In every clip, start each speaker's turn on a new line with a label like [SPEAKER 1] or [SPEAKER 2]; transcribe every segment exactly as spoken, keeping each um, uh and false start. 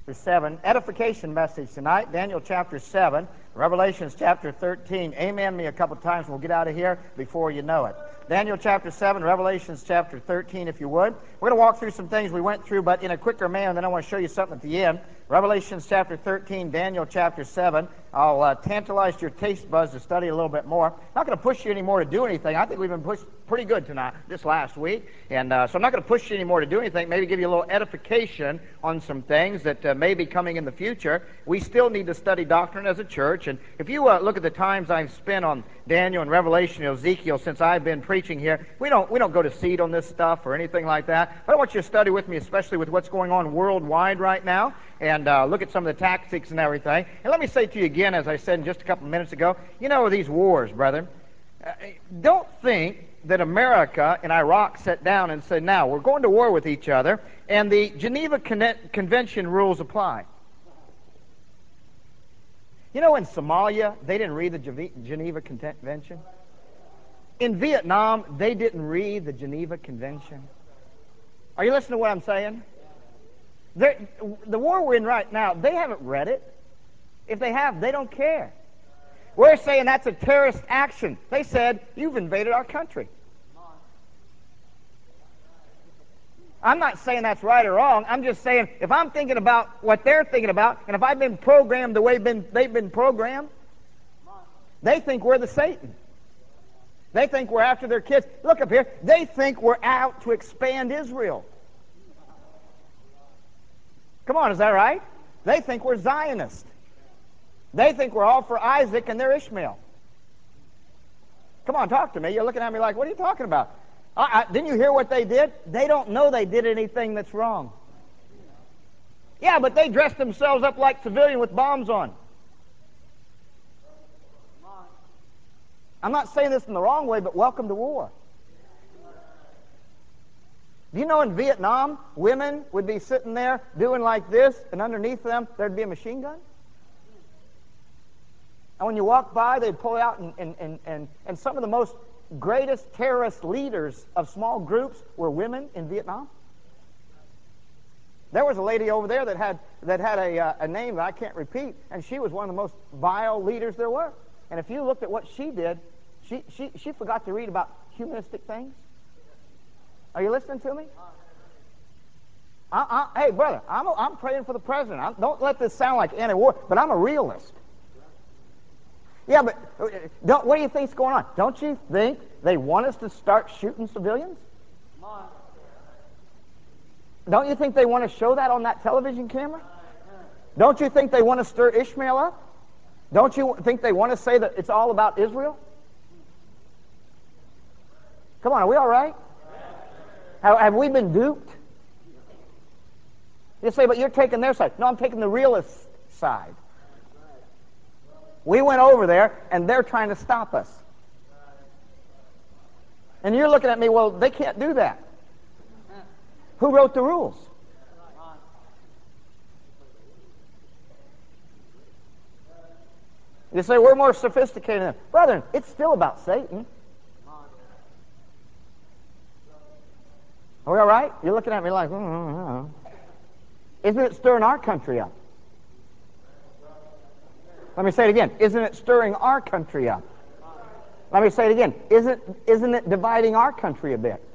[SPEAKER 1] seven. Edification message tonight. Daniel chapter seven. Revelations chapter thirteen. Amen me a couple times and we'll get out of here before you know it. Daniel chapter seven, Revelations chapter thirteen, if you would. We're going to walk through some things we went through, but in a quicker manner, and then I want to show you something at the end. Revelations chapter thirteen, Daniel chapter seven. I'll uh, tantalize your taste buds to study a little bit more. Not going to push you anymore to do anything. I think we've been pushed pretty good tonight, this last week. And uh, so I'm not going to push you anymore to do anything. Maybe give you a little edification on some things that uh, may be coming in the future. We still need to study doctrine as a church. And if you uh, look at the times I've spent on Daniel and Revelation and Ezekiel since I've been preaching here, we don't, we don't go to seed on this stuff or anything like that. But I want you to study with me, especially with what's going on worldwide right now, and uh, look at some of the tactics and everything. And let me say to you again, as I said just a couple of minutes ago, you know these wars, brethren. Uh, don't think that America and Iraq sat down and said, now, we're going to war with each other, and the Geneva Con- Convention rules apply. You know, in Somalia, they didn't read the Geneva Convention. In Vietnam, they didn't read the Geneva Convention. Are you listening to what I'm saying? They're, the war we're in right now, they haven't read it. If they have, they don't care. We're saying that's a terrorist action. They said, you've invaded our country. I'm not saying that's right or wrong. I'm just saying, if I'm thinking about what they're thinking about, and if I've been programmed the way been, they've been programmed, they think we're the Satan. They think we're after their kids. Look up here. They think we're out to expand Israel. Come on, is that right? They think we're Zionists. They think we're all for Isaac and they're Ishmael. Come on, talk to me. You're looking at me like, what are you talking about? I, I, didn't you hear what they did? They don't know they did anything that's wrong. Yeah, but they dressed themselves up like civilians with bombs on. I'm not saying this in the wrong way, but welcome to war. Do you know in Vietnam, women would be sitting there doing like this, and underneath them, there'd be a machine gun? And when you walk by, they'd pull out, and, and, and, and, and some of the most greatest terrorist leaders of small groups were women in Vietnam. There was a lady over there that had, that had a, uh, a name that I can't repeat, and she was one of the most vile leaders there were. And if you looked at what she did, she, she, she forgot to read about humanistic things. Are you listening to me? I, I, hey, brother, I'm, a, I'm praying for the president. I'm, don't let this sound like anti-war, but I'm a realist. Yeah, but don't, what do you think's going on? Don't you think they want us to start shooting civilians? Don't you think they want to show that on that television camera? Don't you think they want to stir Ishmael up? Don't you think they want to say that it's all about Israel? Come on, are we all right? Have, have we been duped? You say, but you're taking their side. No, I'm taking the realist side. We went over there, and they're trying to stop us. And you're looking at me, well, they can't do that. Who wrote the rules? You say, we're more sophisticated than them. Brethren, it's still about Satan. Are we all right? You're looking at me like, mm-hmm. Isn't it stirring our country up? Let me say it again. Isn't it stirring our country up? Let me say it again. Isn't, isn't it dividing our country a bit?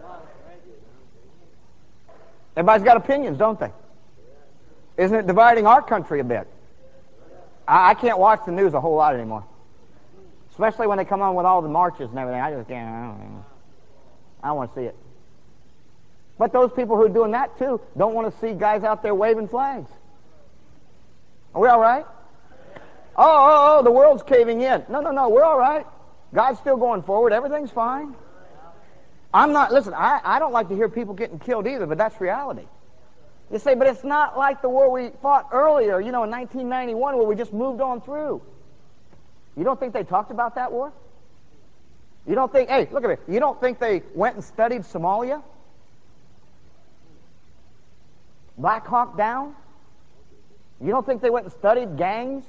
[SPEAKER 1] Everybody's got opinions, don't they? Isn't it dividing our country a bit? I, I can't watch the news a whole lot anymore. Especially when they come on with all the marches and everything. I just can't. I don't, I don't want to see it. But those people who are doing that too don't want to see guys out there waving flags. Are we all right? Oh, oh, oh, the world's caving in. No, no, no, we're all right. God's still going forward. Everything's fine. I'm not, listen, I, I don't like to hear people getting killed either, but that's reality. You say, but it's not like the war we fought earlier, you know, in nineteen ninety-one where we just moved on through. You don't think they talked about that war? You don't think, hey, look at me, you don't think they went and studied Somalia? Black Hawk Down? You don't think they went and studied gangs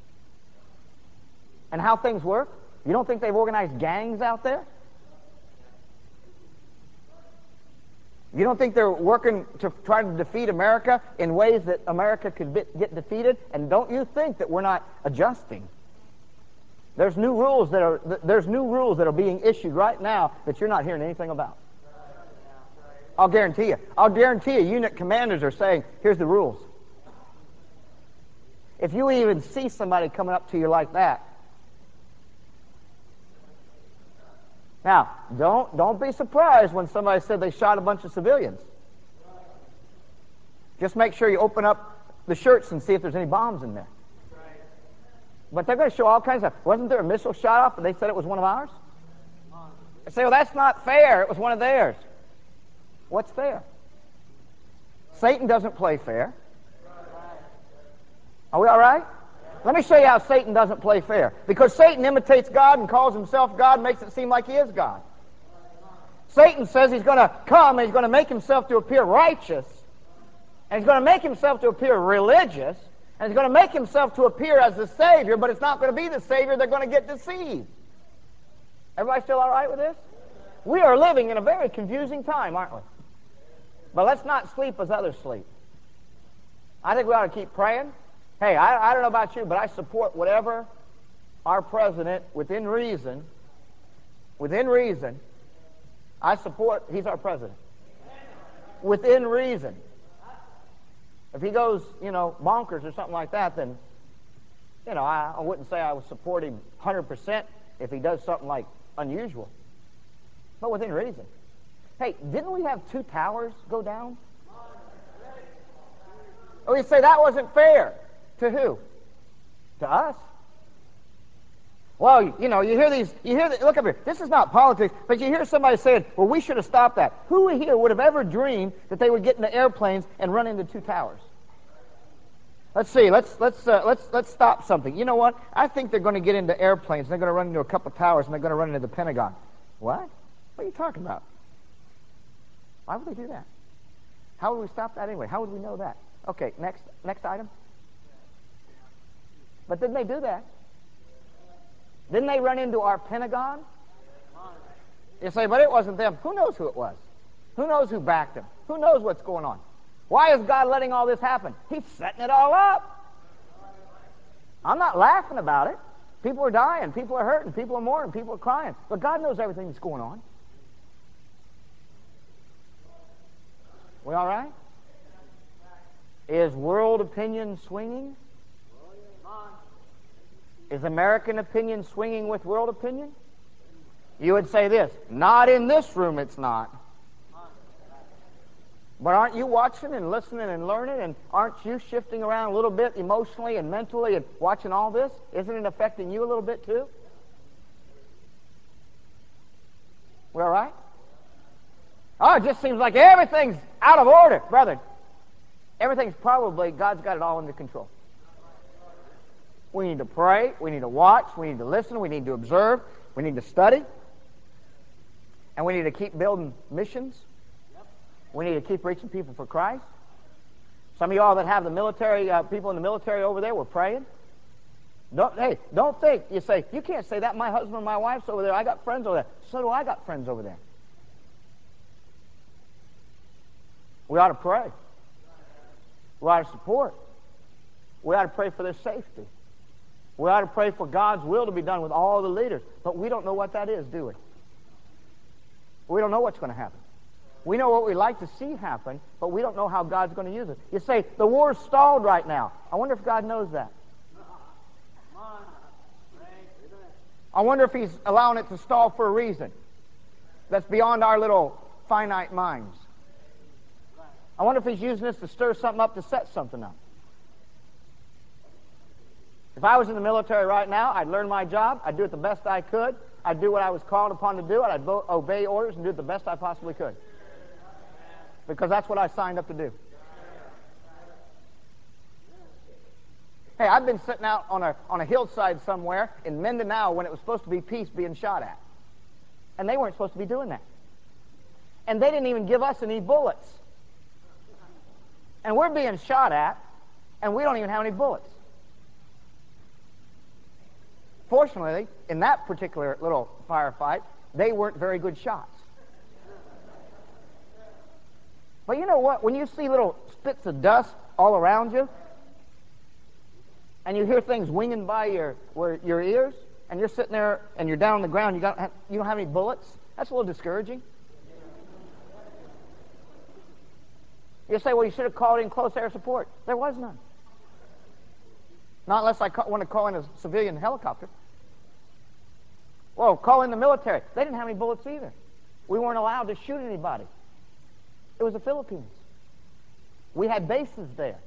[SPEAKER 1] and how things work? You don't think they've organized gangs out there? You don't think they're working to try to defeat America in ways that America could be, get defeated? And don't you think that we're not adjusting? There's new rules that are there's new rules that are being issued right now that you're not hearing anything about. I'll guarantee you. I'll guarantee you unit commanders are saying, here's the rules. If you even see somebody coming up to you like that, now, don't, don't be surprised when somebody said they shot a bunch of civilians. Just make sure you open up the shirts and see if there's any bombs in there. But they're going to show all kinds of stuff. Wasn't there a missile shot off and they said it was one of ours? I say, well, that's not fair. It was one of theirs. What's fair? Satan doesn't play fair. Are we all right? Let me show you how Satan doesn't play fair. Because Satan imitates God and calls himself God, makes it seem like he is God. Satan says he's going to come and he's going to make himself to appear righteous, and he's going to make himself to appear religious, and he's going to make himself to appear as the Savior, but it's not going to be the Savior. They're going to get deceived. Everybody still all right with this? We are living in a very confusing time, aren't we? But let's not sleep as others sleep. I think we ought to keep praying. Hey, I, I don't know about you, but I support whatever our president, within reason, within reason, I support, he's our president. Within reason. If he goes, you know, bonkers or something like that, then, you know, I, I wouldn't say I would support him one hundred percent if he does something like unusual. But within reason. Hey, didn't we have two towers go down? Oh, you say that wasn't fair. To who? To us. Well, you know, you hear these, you hear, the, look up here, this is not politics, but you hear somebody saying, well, we should have stopped that. Who here would have ever dreamed that they would get into airplanes and run into two towers? Let's see, let's, let's, uh, let's, let's stop something. You know what? I think they're going to get into airplanes, and they're going to run into a couple of towers, and they're going to run into the Pentagon. What? What are you talking about? Why would they do that? How would we stop that anyway? How would we know that? Okay, next, next item. But didn't they do that? Didn't they run into our Pentagon? You say, but it wasn't them. Who knows who it was? Who knows who backed them? Who knows what's going on? Why is God letting all this happen? He's setting it all up. I'm not laughing about it. People are dying. People are hurting. People are mourning. People are crying. But God knows everything that's going on. We all right? Is world opinion swinging? Is American opinion swinging with world opinion? You would say this, not in this room it's not. But aren't you watching and listening and learning, and aren't you shifting around a little bit emotionally and mentally and watching all this? Isn't it affecting you a little bit too? We all right? Oh, it just seems like everything's out of order. Brother, everything's probably, God's got it all under control. We need to pray, we need to watch, we need to listen, we need to observe, we need to study, and we need to keep building missions. We need to keep reaching people for Christ. Some of y'all that have the military, uh, people in the military over there, we're praying. Don't, hey, don't think, you say, you can't say that, my husband and my wife's over there, I got friends over there. So do I got friends over there. We ought to pray. We ought to support. We ought to pray for their safety. We ought to pray for God's will to be done with all the leaders. But we don't know what that is, do we? We don't know what's going to happen. We know what we like to see happen, but we don't know how God's going to use it. You say, the war's stalled right now. I wonder if God knows that. I wonder if He's allowing it to stall for a reason that's beyond our little finite minds. I wonder if He's using this to stir something up, to set something up. If I was in the military right now, I'd learn my job, I'd do it the best I could, I'd do what I was called upon to do, and I'd obey orders and do it the best I possibly could. Because that's what I signed up to do. Hey, I've been sitting out on a, on a hillside somewhere in Mindanao when it was supposed to be peace being shot at. And they weren't supposed to be doing that. And they didn't even give us any bullets. And we're being shot at, and we don't even have any bullets. Fortunately, in that particular little firefight, they weren't very good shots. But you know what? When you see little spits of dust all around you, and you hear things winging by your where, your ears, and you're sitting there and you're down on the ground, you got you don't have any bullets. That's a little discouraging. You say, well, you should have called in close air support. There was none. Not unless I ca- want to call in a civilian helicopter. Well, call in the military. They didn't have any bullets either. We weren't allowed to shoot anybody. It was the Philippines. We had bases there.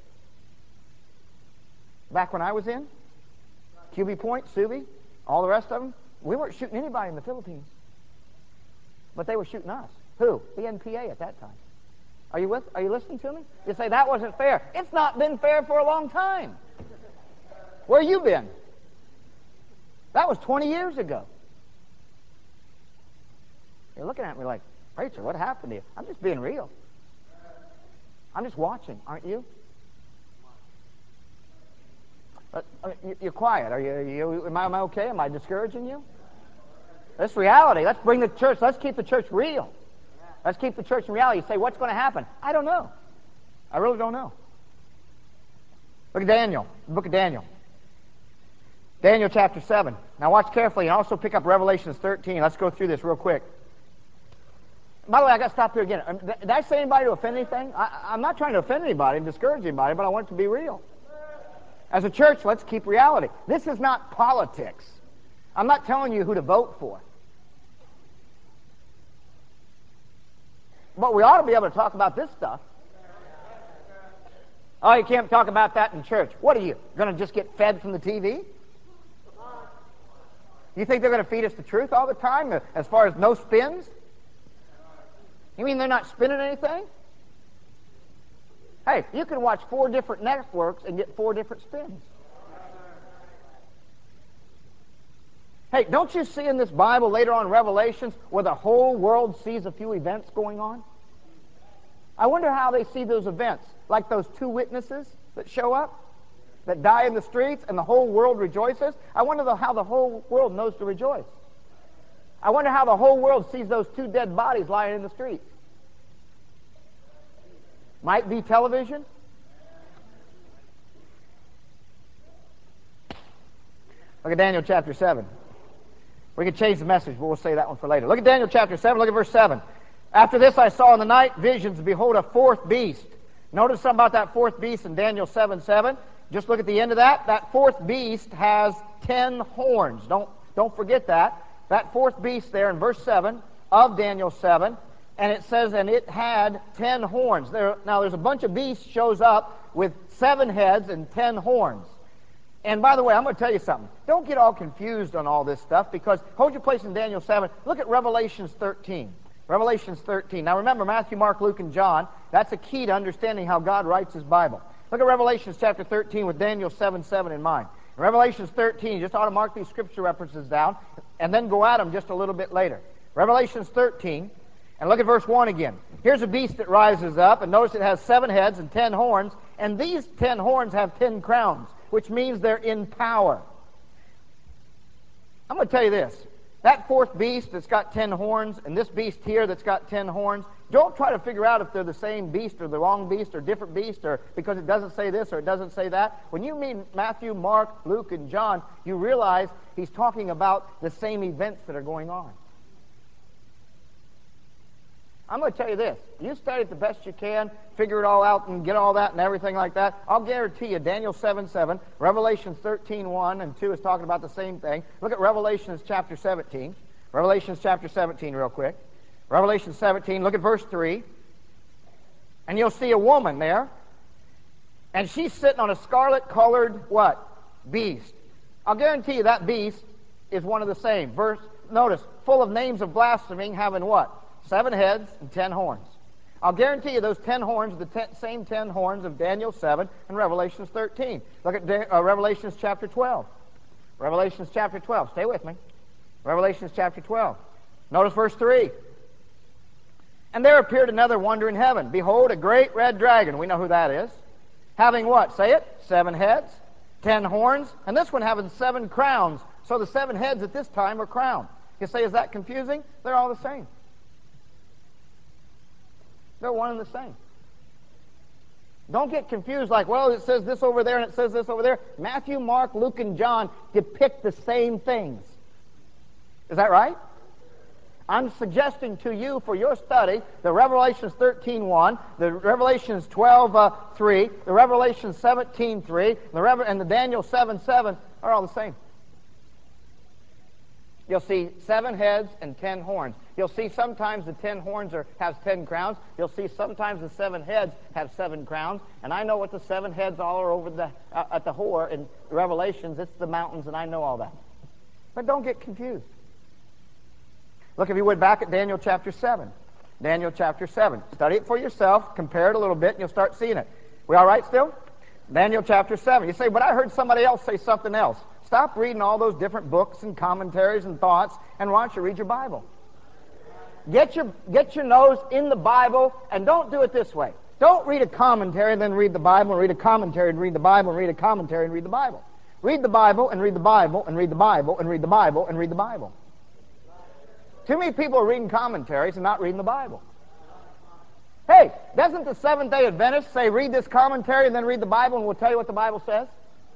[SPEAKER 1] Back when I was in, Q B Point, Subi, all the rest of them, we weren't shooting anybody in the Philippines. But they were shooting us. Who? The N P A at that time. Are you with? Are you listening to me? You say, that wasn't fair. It's not been fair for a long time. Where you been? That was twenty years ago. You're looking at me like, preacher, what happened to you? I'm just being real. I'm just watching, aren't you? Uh, you're quiet. Are you, are you, am I, am I okay? Am I discouraging you? That's reality. Let's bring the church. Let's keep the church real. Let's keep the church in reality. You say, what's going to happen? I don't know. I really don't know. Look at Daniel, the book of Daniel. Daniel chapter seven. Now watch carefully and also pick up Revelations thirteen. Let's go through this real quick. By the way, I got to stop here again. Did I say anybody to offend anything? I, I'm not trying to offend anybody and discourage anybody, but I want it to be real. As a church, let's keep reality. This is not politics. I'm not telling you who to vote for. But we ought to be able to talk about this stuff. Oh, you can't talk about that in church. What are you, going to just get fed from the T V? You think they're going to feed us the truth all the time as far as no spins? You mean they're not spinning anything? Hey, you can watch four different networks and get four different spins. Hey, don't you see in this Bible later on in Revelations where the whole world sees a few events going on? I wonder how they see those events, like those two witnesses that show up, that die in the streets, and the whole world rejoices. I wonder the, how the whole world knows to rejoice. I wonder how the whole world sees those two dead bodies lying in the streets. Might be television. Look at Daniel chapter seven. We can change the message, but we'll say that one for later. Look at Daniel chapter seven. Look at verse seven. After this I saw in the night visions, behold, a fourth beast. Notice something about that fourth beast in Daniel seven seven. Just look at the end of that. That fourth beast has ten horns. Don't, don't forget that. That fourth beast there in verse seven of Daniel seven, and it says, and it had ten horns. There, now there's a bunch of beasts shows up with seven heads and ten horns. And by the way, I'm going to tell you something. Don't get all confused on all this stuff, because hold your place in Daniel seven. Look at Revelations thirteen. Revelations thirteen. Now remember, Matthew, Mark, Luke, and John, that's a key to understanding how God writes His Bible. Look at Revelations chapter thirteen with Daniel seven seven in mind. In Revelations thirteen, you just ought to mark these scripture references down and then go at them just a little bit later. Revelations thirteen, and look at verse one again. Here's a beast that rises up, and notice it has seven heads and ten horns, and these ten horns have ten crowns, which means they're in power. I'm going to tell you this. That fourth beast that's got ten horns, and this beast here that's got ten horns, don't try to figure out if they're the same beast or the wrong beast or different beast, or because it doesn't say this or it doesn't say that. When you mean Matthew, Mark, Luke, and John, you realize he's talking about the same events that are going on. I'm going to tell you this. You study it the best you can, figure it all out and get all that and everything like that. I'll guarantee you Daniel seven seven, Revelation thirteen one and two is talking about the same thing. Look at Revelations chapter seventeen. Revelations chapter seventeen real quick. Revelation seventeen, look at verse three. And you'll see a woman there. And she's sitting on a scarlet-colored what? Beast. I'll guarantee you that beast is one of the same. Verse, notice, full of names of blaspheming, having what? Seven heads and ten horns. I'll guarantee you those ten horns are the ten, same ten horns of Daniel seven and Revelations thirteen. Look at De, uh, Revelations chapter twelve. Revelations chapter twelve. Stay with me. Revelations chapter twelve. Notice verse three. And there appeared another wonder in heaven. Behold, a great red dragon. We know who that is. Having what? Say it. Seven heads, ten horns, and this one having seven crowns. So the seven heads at this time are crowned. You say, is that confusing? They're all the same. They're one and the same. Don't get confused like, well, it says this over there and it says this over there. Matthew, Mark, Luke, and John depict the same things. Is that right? I'm suggesting to you for your study the Revelations thirteen one, the Revelations twelve three, the Revelations seventeen three, the Revel- and the Daniel seven seven are all the same. You'll see seven heads and ten horns. You'll see sometimes the ten horns are, has ten crowns. You'll see sometimes the seven heads have seven crowns. And I know what the seven heads all are over the uh, at the whore in Revelations. It's the mountains, and I know all that. But don't get confused. Look, if you would, back at Daniel chapter seven. Daniel chapter seven. Study it for yourself. Compare it a little bit, and you'll start seeing it. We all right still? Daniel chapter seven. You say, but I heard somebody else say something else. Stop reading all those different books and commentaries and thoughts, and why don't you read your Bible? Get your, get your nose in the Bible, and don't do it this way. Don't read a commentary and then read the Bible, and read a commentary and read the Bible, and read a commentary and read the Bible. Read the Bible, and read the Bible, and read the Bible, and read the Bible, and read the Bible. Too many people are reading commentaries and not reading the Bible. Hey, doesn't the Seventh-day Adventist say, read this commentary and then read the Bible, and we'll tell you what the Bible says?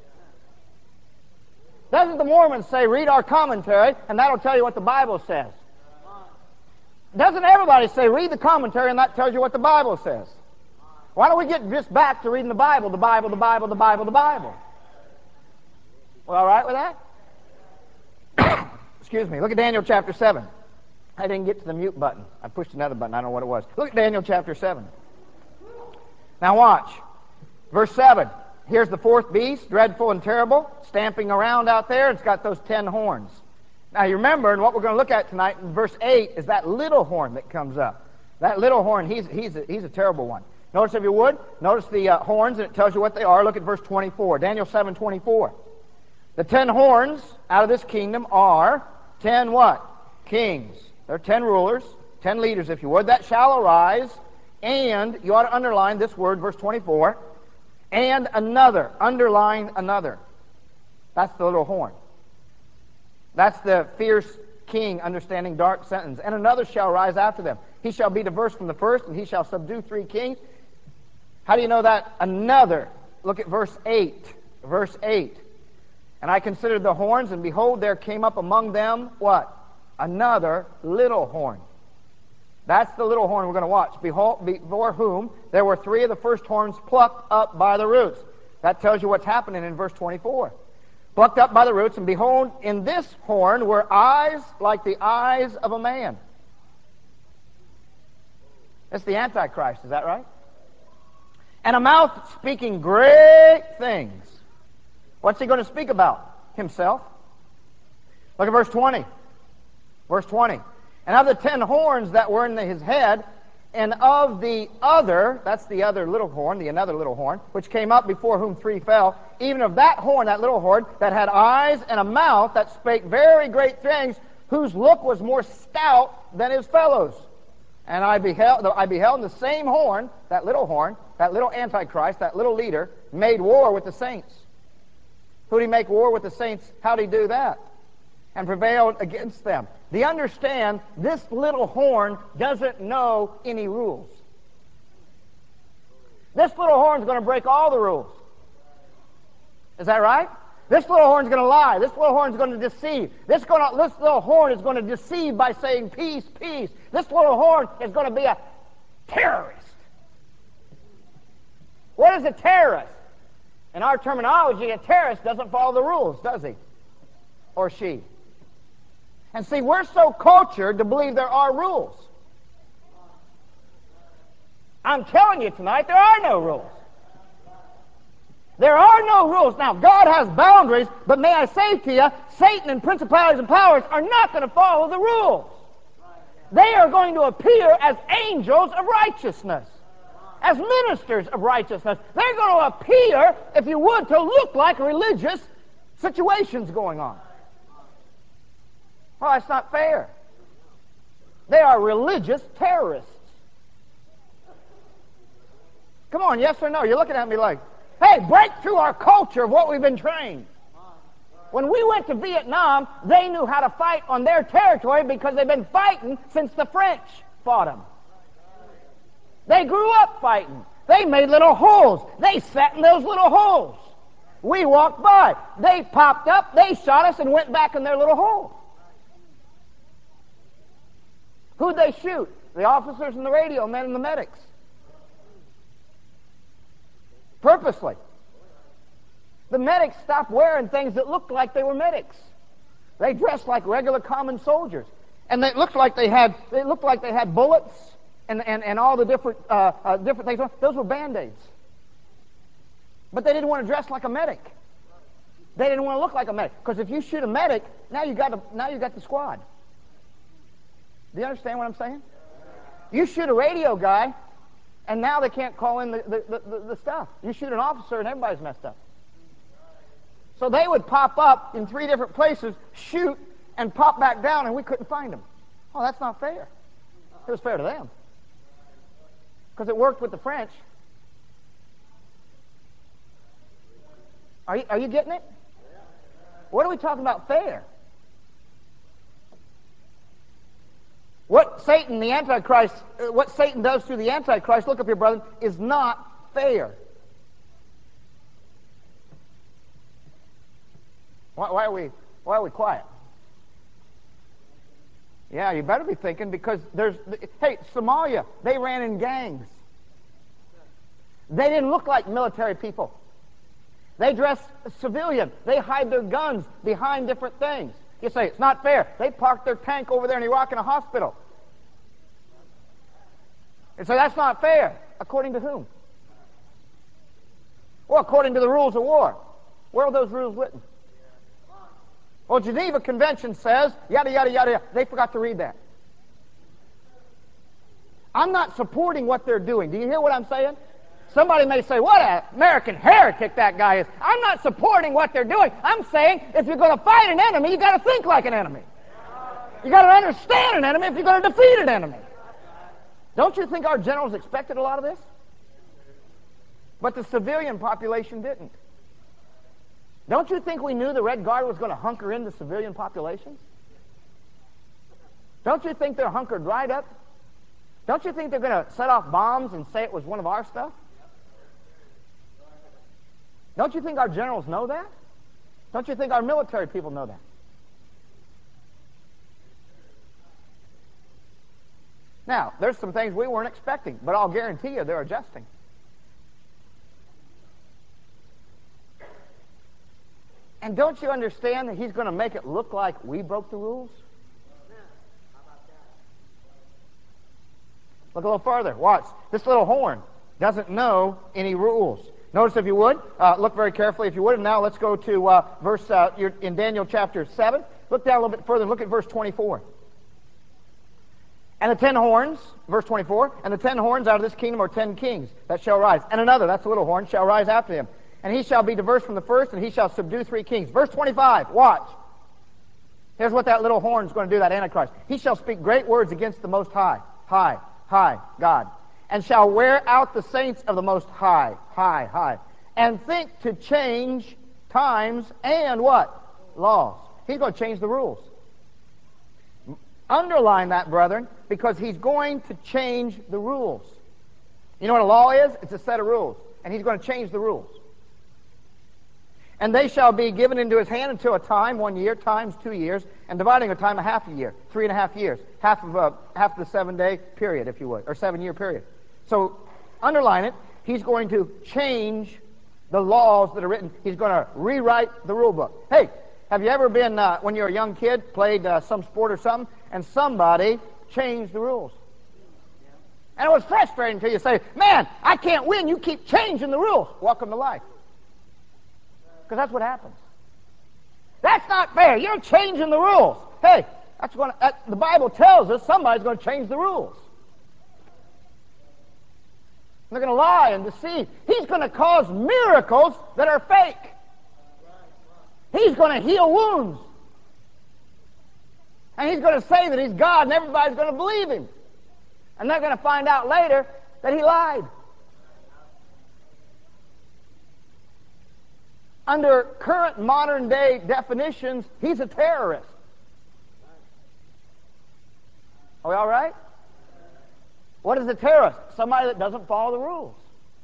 [SPEAKER 1] Doesn't the Mormons say, read our commentary, and that'll tell you what the Bible says? Doesn't everybody say, read the commentary, and that tells you what the Bible says? Why don't we get just back to reading the Bible, the Bible, the Bible, the Bible, the Bible? We all right with that? Excuse me. Look at Daniel chapter seven. I didn't get to the mute button. I pushed another button. I don't know what it was. Look at Daniel chapter seven. Now watch. Verse seven. Here's the fourth beast, dreadful and terrible, stamping around out there. It's got those ten horns. Now you remember, and what we're going to look at tonight in verse eight is that little horn that comes up. That little horn, he's, he's, a, he's a terrible one. Notice, if you would, notice the uh, horns, and it tells you what they are. Look at verse twenty-four. Daniel seven twenty-four. The ten horns out of this kingdom are ten what? Kings. There are ten rulers, ten leaders, if you would, that shall arise, and you ought to underline this word, verse twenty-four, and another, underline another. That's the little horn. That's the fierce king, understanding dark sentence. And another shall rise after them. He shall be diverse from the first, and he shall subdue three kings. How do you know that? Another. Look at verse eight. Verse eight. And I considered the horns, and behold, there came up among them, what? Another little horn. That's the little horn we're going to watch. Behold, before whom there were three of the first horns plucked up by the roots. That tells you what's happening in verse twenty-four. Plucked up by the roots, and behold, in this horn were eyes like the eyes of a man. That's the Antichrist, is that right? And a mouth speaking great things. What's he going to speak about? Himself. Look at verse twenty. Verse twenty. And of the ten horns that were in his head, and of the other, that's the other little horn, the another little horn, which came up before whom three fell, even of that horn, that little horn, that had eyes and a mouth that spake very great things, whose look was more stout than his fellows. And I beheld, I beheld the same horn, that little horn, that little Antichrist, that little leader, made war with the saints. Who did he make war with the saints? How did he do that? And prevailed against them. Do you understand, this little horn doesn't know any rules. This little horn is going to break all the rules. Is that right? This little horn is going to lie. This little horn is going to deceive. This, going to, this little horn is going to deceive by saying peace, peace. This little horn is going to be a terrorist. What is a terrorist? In our terminology, a terrorist doesn't follow the rules, does he? Or she? And see, we're so cultured to believe there are rules. I'm telling you tonight, there are no rules. There are no rules. Now, God has boundaries, but may I say to you, Satan and principalities and powers are not going to follow the rules. They are going to appear as angels of righteousness, as ministers of righteousness. They're going to appear, if you would, to look like religious situations going on. Well, that's not fair. They are religious terrorists. Come on, yes or no? You're looking at me like, hey, break through our culture of what we've been trained. When we went to Vietnam, they knew how to fight on their territory because they've been fighting since the French fought them. They grew up fighting. They made little holes. They sat in those little holes. We walked by. They popped up, they shot us, and went back in their little hole. Who'd they shoot? The officers and the radio men and the medics. Purposely. The medics stopped wearing things that looked like they were medics. They dressed like regular common soldiers. And they looked like they had, they looked like they had bullets and, and, and all the different, uh, uh, different things. Those were Band-Aids. But they didn't want to dress like a medic. They didn't want to look like a medic. Because if you shoot a medic, now you got a, now you got the squad. Do you understand what I'm saying? You shoot a radio guy, and now they can't call in the, the, the, the stuff. You shoot an officer, and everybody's messed up. So they would pop up in three different places, shoot, and pop back down, and we couldn't find them. Oh, that's not fair. It was fair to them. Because it worked with the French. Are you, are you getting it? What are we talking about fair? What Satan, the Antichrist, what Satan does through the Antichrist, look up here, brother, is not fair. Why, why are we why are we quiet? Yeah, you better be thinking, because there's, hey, Somalia, they ran in gangs. They didn't look like military people. They dress civilian. They hide their guns behind different things. You say, it's not fair. They parked their tank over there in Iraq in a hospital. And so that's not fair. According to whom? Well, according to the rules of war. Where are those rules written? Well, Geneva Convention says, yada, yada, yada, yada. They forgot to read that. I'm not supporting what they're doing. Do you hear what I'm saying? Somebody may say, what an American heretic that guy is. I'm not supporting what they're doing. I'm saying, if you're going to fight an enemy, you've got to think like an enemy. You've got to understand an enemy if you're going to defeat an enemy. Don't you think our generals expected a lot of this? But the civilian population didn't. Don't you think we knew the Red Guard was going to hunker into civilian populations? Don't you think they're hunkered right up? Don't you think they're going to set off bombs and say it was one of our stuff? Don't you think our generals know that? Don't you think our military people know that? Now, there's some things we weren't expecting, but I'll guarantee you they're adjusting. And don't you understand that he's going to make it look like we broke the rules? Look a little further. Watch. This little horn doesn't know any rules. Notice, if you would, uh, look very carefully if you would. And now let's go to uh, verse, uh, you're in Daniel chapter seven. Look down a little bit further. Look at verse twenty-four. And the ten horns, verse twenty-four, and the ten horns out of this kingdom are ten kings that shall rise. And another, that's the little horn, shall rise after him. And he shall be diverse from the first, and he shall subdue three kings. Verse twenty-five, watch. Here's what that little horn is going to do, that Antichrist. He shall speak great words against the Most High, High, High, God, and shall wear out the saints of the Most High, High, High, and think to change times and what? Laws. He's going to change the rules. Underline that, brethren, because he's going to change the rules. You know what a law is? It's a set of rules, and he's going to change the rules. And they shall be given into his hand until a time, one year, times two years, and dividing a time a half a year, three and a half years, half of a half of the seven-day period, if you would, or seven-year period. So, underline it. He's going to change the laws that are written. He's going to rewrite the rule book. Hey, have you ever been, uh, when you were a young kid, played uh, some sport or something, and somebody changed the rules? And it was frustrating until you say, man, I can't win. You keep changing the rules. Welcome to life. Because that's what happens. That's not fair. You're changing the rules. Hey, that's what that, the Bible tells us. Somebody's going to change the rules. They're going to lie and deceive. He's going to cause miracles that are fake. He's going to heal wounds. And he's going to say that he's God, and everybody's going to believe him. And they're going to find out later that he lied. Under current modern-day definitions, he's a terrorist. Are we all right? What is a terrorist? Somebody that doesn't follow the rules.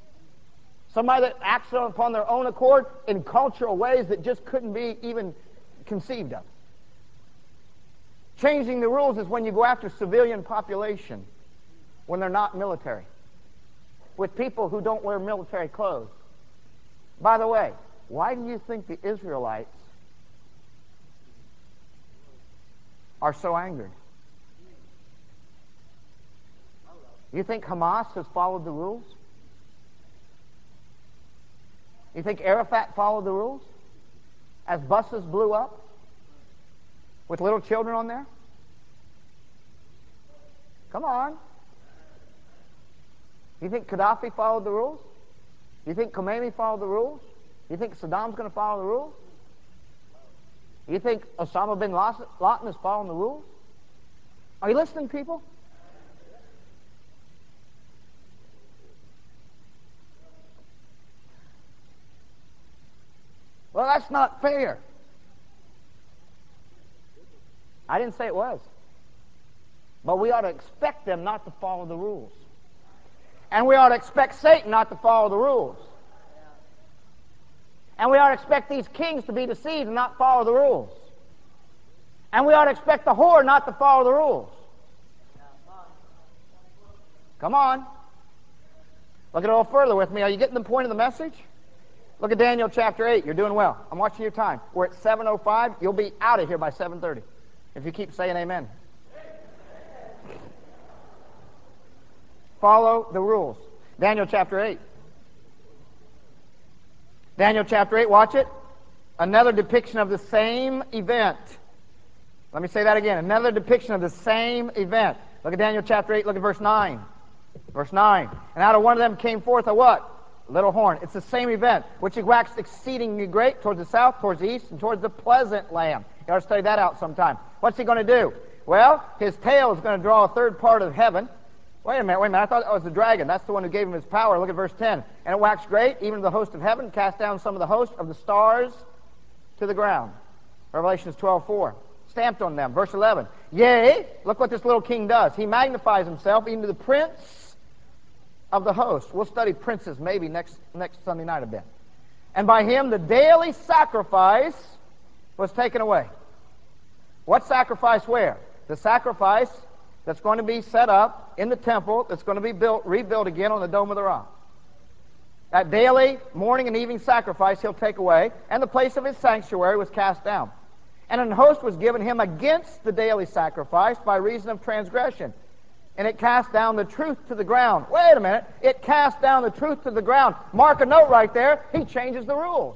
[SPEAKER 1] Somebody that acts upon their own accord in cultural ways that just couldn't be even conceived of. Changing the rules is when you go after civilian population when they're not military, with people who don't wear military clothes. By the way, why do you think the Israelites are so angered? You think Hamas has followed the rules? You think Arafat followed the rules? As buses blew up with little children on there? Come on. You think Gaddafi followed the rules? You think Khomeini followed the rules? You think Saddam's going to follow the rules? You think Osama bin Laden is following the rules? Are you listening, people? Well, that's not fair. I didn't say it was. But we ought to expect them not to follow the rules. And we ought to expect Satan not to follow the rules. And we ought to expect these kings to be deceived and not follow the rules. And we ought to expect the whore not to follow the rules. Come on. Look at it a little further with me. Are you getting the point of the message? Look at Daniel chapter eight. You're doing well. I'm watching your time. We're at seven oh five. You'll be out of here by seven thirty if you keep saying amen. Follow the rules. Daniel chapter eight. Daniel chapter eight, watch it. Another depiction of the same event. Let me say that again. Another depiction of the same event. Look at Daniel chapter eight. Look at verse nine. Verse nine. And out of one of them came forth a what? Little horn. It's the same event, which he waxed exceedingly great towards the south, towards the east, and towards the pleasant land. You ought to study that out sometime. What's he going to do? Well, his tail is going to draw a third part of heaven. Wait a minute, wait a minute. I thought that was the dragon. That's the one who gave him his power. Look at verse ten. And it waxed great, even to the host of heaven, cast down some of the host of the stars to the ground. Revelations twelve four. Stamped on them. Verse eleven. Yea, look what this little king does. He magnifies himself even to the prince of the host. We'll study princes maybe next, next Sunday night a bit. And by him the daily sacrifice was taken away. What sacrifice where? The sacrifice that's going to be set up in the temple, that's going to be built, rebuilt again on the Dome of the Rock. That daily morning and evening sacrifice he'll take away, and the place of his sanctuary was cast down. And an host was given him against the daily sacrifice by reason of transgression. And it cast down the truth to the ground. Wait a minute. It cast down the truth to the ground. Mark a note right there. He changes the rules.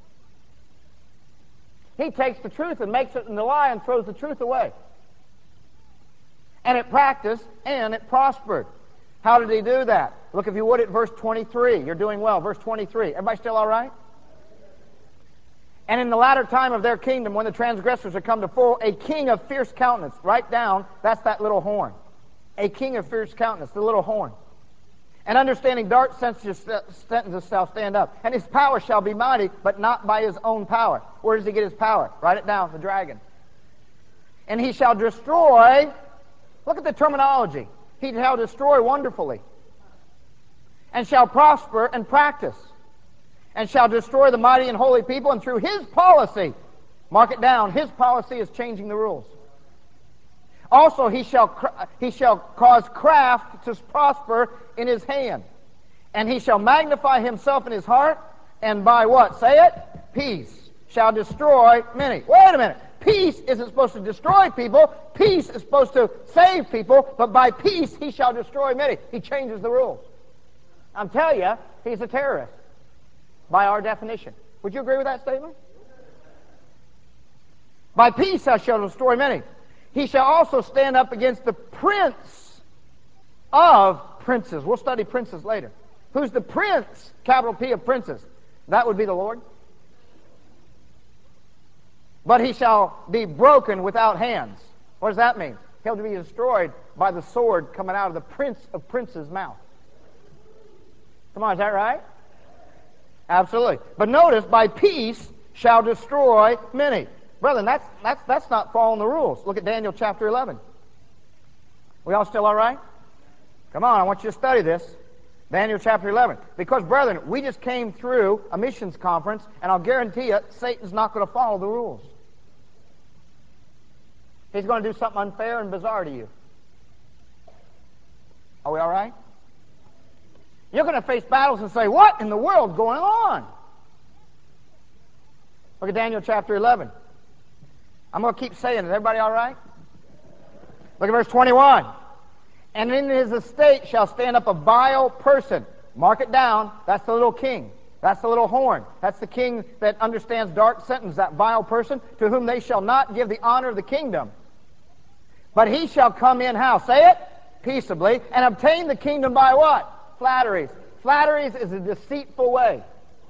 [SPEAKER 1] He takes the truth and makes it into a lie and throws the truth away. And it practiced and it prospered. How did he do that? Look, if you would, at verse twenty-three. You're doing well. Verse twenty-three. Everybody still all right? And in the latter time of their kingdom, when the transgressors are come to full, a king of fierce countenance. Write down, that's that little horn. A king of fierce countenance, the little horn. And understanding dark sentences shall stand up. And his power shall be mighty, but not by his own power. Where does he get his power? Write it down, the dragon. And he shall destroy, look at the terminology. He shall destroy wonderfully. And shall prosper and practice. And shall destroy the mighty and holy people. And through his policy, mark it down, his policy is changing the rules. Also, he shall, he shall cause craft to prosper in his hand. And he shall magnify himself in his heart. And by what? Say it. Peace shall destroy many. Wait a minute. Peace isn't supposed to destroy people. Peace is supposed to save people. But by peace, he shall destroy many. He changes the rules. I'm telling you, he's a terrorist. By our definition. Would you agree with that statement? By peace I shall destroy many. He shall also stand up against the prince of princes. We'll study princes later. Who's the prince, capital P, of princes? That would be the Lord. But he shall be broken without hands. What does that mean? He'll be destroyed by the sword coming out of the prince of princes' mouth. Come on, is that right? Absolutely. But notice, by peace shall destroy many. Brethren, that's, that's, that's not following the rules. Look at Daniel chapter eleven. We all still all right? Come on, I want you to study this. Daniel chapter eleven. Because, brethren, we just came through a missions conference, and I'll guarantee you, Satan's not going to follow the rules. He's going to do something unfair and bizarre to you. Are we all right? You're going to face battles and say, what in the world is going on? Look at Daniel chapter eleven. I'm going to keep saying it. Everybody all right? Look at verse twenty-one. And in his estate shall stand up a vile person. Mark it down. That's the little king. That's the little horn. That's the king that understands dark sentence, that vile person, to whom they shall not give the honor of the kingdom. But he shall come in how? Say it? Peaceably. And obtain the kingdom by what? Flatteries. Flatteries is a deceitful way.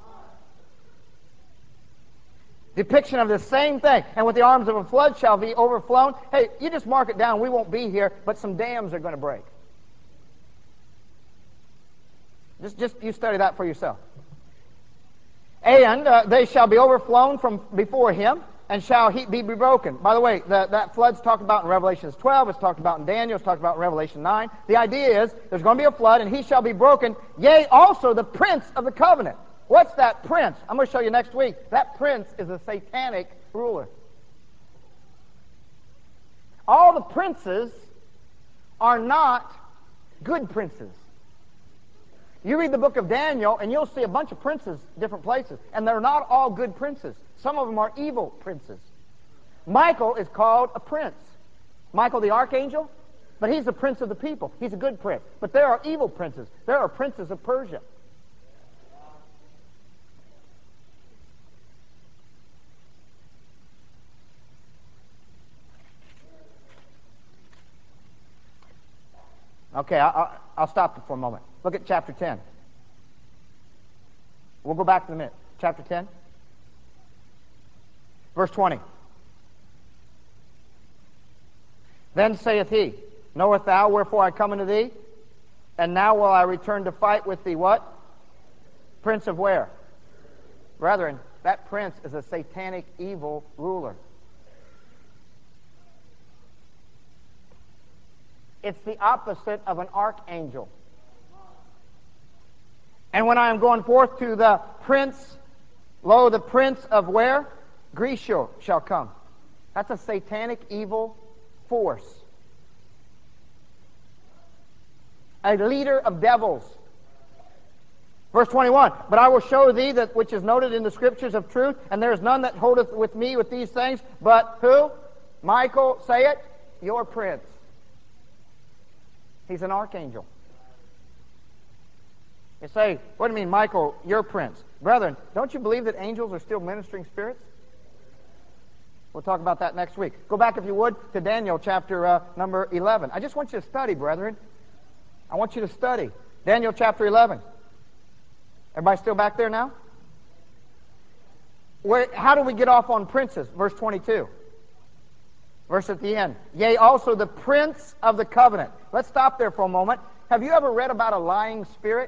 [SPEAKER 1] Depiction of the same thing. And with the arms of a flood shall be overflown. Hey, you just mark it down. We won't be here, but some dams are going to break. Just, just you study that for yourself. And uh, they shall be overflown from before him, and shall he be broken. By the way, the, that flood's talked about in Revelation twelve. It's talked about in Daniel. It's talked about in Revelation nine. The idea is there's going to be a flood, and he shall be broken. Yea, also the prince of the covenant. What's that prince? I'm going to show you next week. That prince is a satanic ruler. All the princes are not good princes. You read the book of Daniel, and you'll see a bunch of princes different places. And they're not all good princes. Some of them are evil princes. Michael is called a prince. Michael the archangel, but he's the prince of the people. He's a good prince. But there are evil princes. There are princes of Persia. Okay, I'll, I'll stop for a moment. Look at chapter ten. We'll go back to the minute. Chapter ten. Verse twenty. Then saith he, knowest thou wherefore I come unto thee? And now will I return to fight with thee what? Prince of where? Brethren, that prince is a satanic evil ruler. It's the opposite of an archangel. And when I am going forth to the prince, lo, the prince of where? Grecia shall come. That's a satanic evil force. A leader of devils. Verse twenty-one, but I will show thee that which is noted in the scriptures of truth, and there is none that holdeth with me with these things, but who? Michael, say it, your prince. He's an archangel. You say, what do you mean, Michael, your prince? Brethren, don't you believe that angels are still ministering spirits? We'll talk about that next week. Go back, if you would, to Daniel chapter uh, number eleven. I just want you to study, brethren. I want you to study. Daniel chapter eleven. Everybody still back there now? Where, how do we get off on princes? Verse twenty-two. Verse at the end. Yea, also the prince of the covenant. Let's stop there for a moment. Have you ever read about a lying spirit?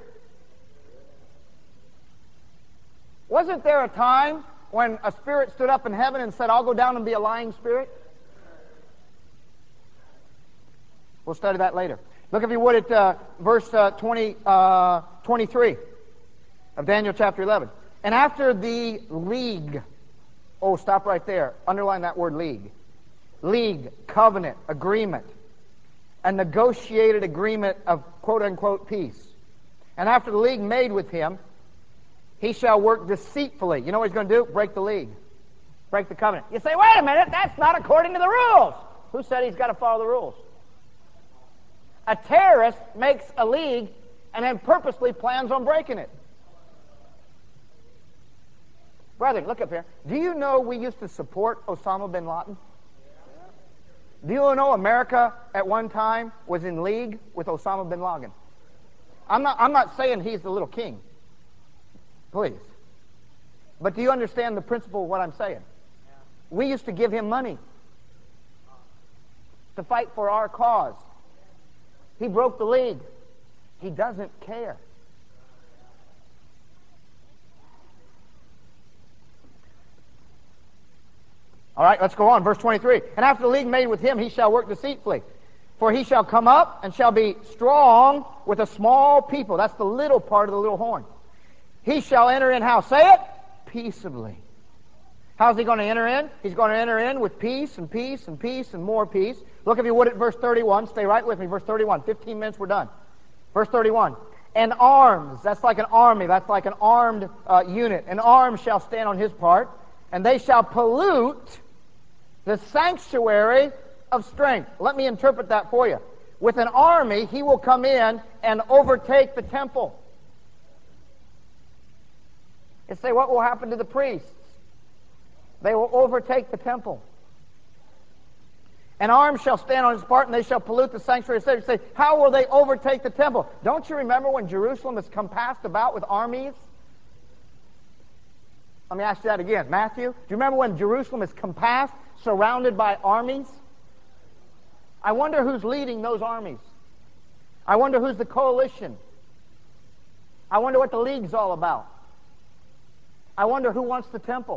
[SPEAKER 1] Wasn't there a time when a spirit stood up in heaven and said, I'll go down and be a lying spirit? We'll study that later. Look, if you would, at uh, verse uh, twenty, uh, twenty-three of Daniel chapter eleven. And after the league, oh, stop right there. Underline that word league. League, covenant, agreement, a negotiated agreement of quote-unquote peace. And after the league made with him, he shall work deceitfully. You know what he's going to do? Break the league. Break the covenant. You say, wait a minute, that's not according to the rules. Who said he's got to follow the rules? A terrorist makes a league and then purposely plans on breaking it. Brethren, look up here. Do you know we used to support Osama bin Laden? Do you know America at one time was in league with Osama bin Laden? I'm not, I'm not saying he's the little king. Please. But do you understand the principle of what I'm saying? We used to give him money to fight for our cause. He broke the league. He doesn't care. All right, let's go on. Verse twenty-three. And after the league made with him, he shall work deceitfully. For he shall come up and shall be strong with a small people. That's the little part of the little horn. He shall enter in how? Say it. Peaceably. How's he going to enter in? He's going to enter in with peace and peace and peace and more peace. Look, if you would, at verse thirty-one. Stay right with me. Verse thirty-one. Fifteen minutes, we're done. Verse thirty-one. And arms. That's like an army. That's like an armed uh, unit. And arms shall stand on his part. And they shall pollute the sanctuary of strength. Let me interpret that for you. With an army, he will come in and overtake the temple. You say, what will happen to the priests? They will overtake the temple. And arms shall stand on his part, and they shall pollute the sanctuary of Satan. You say, how will they overtake the temple? Don't you remember when Jerusalem is compassed about with armies? Let me ask you that again. Matthew, do you remember when Jerusalem is compassed, surrounded by armies? I wonder who's leading those armies. I wonder who's the coalition. I wonder what the league's all about. I wonder who wants the temple.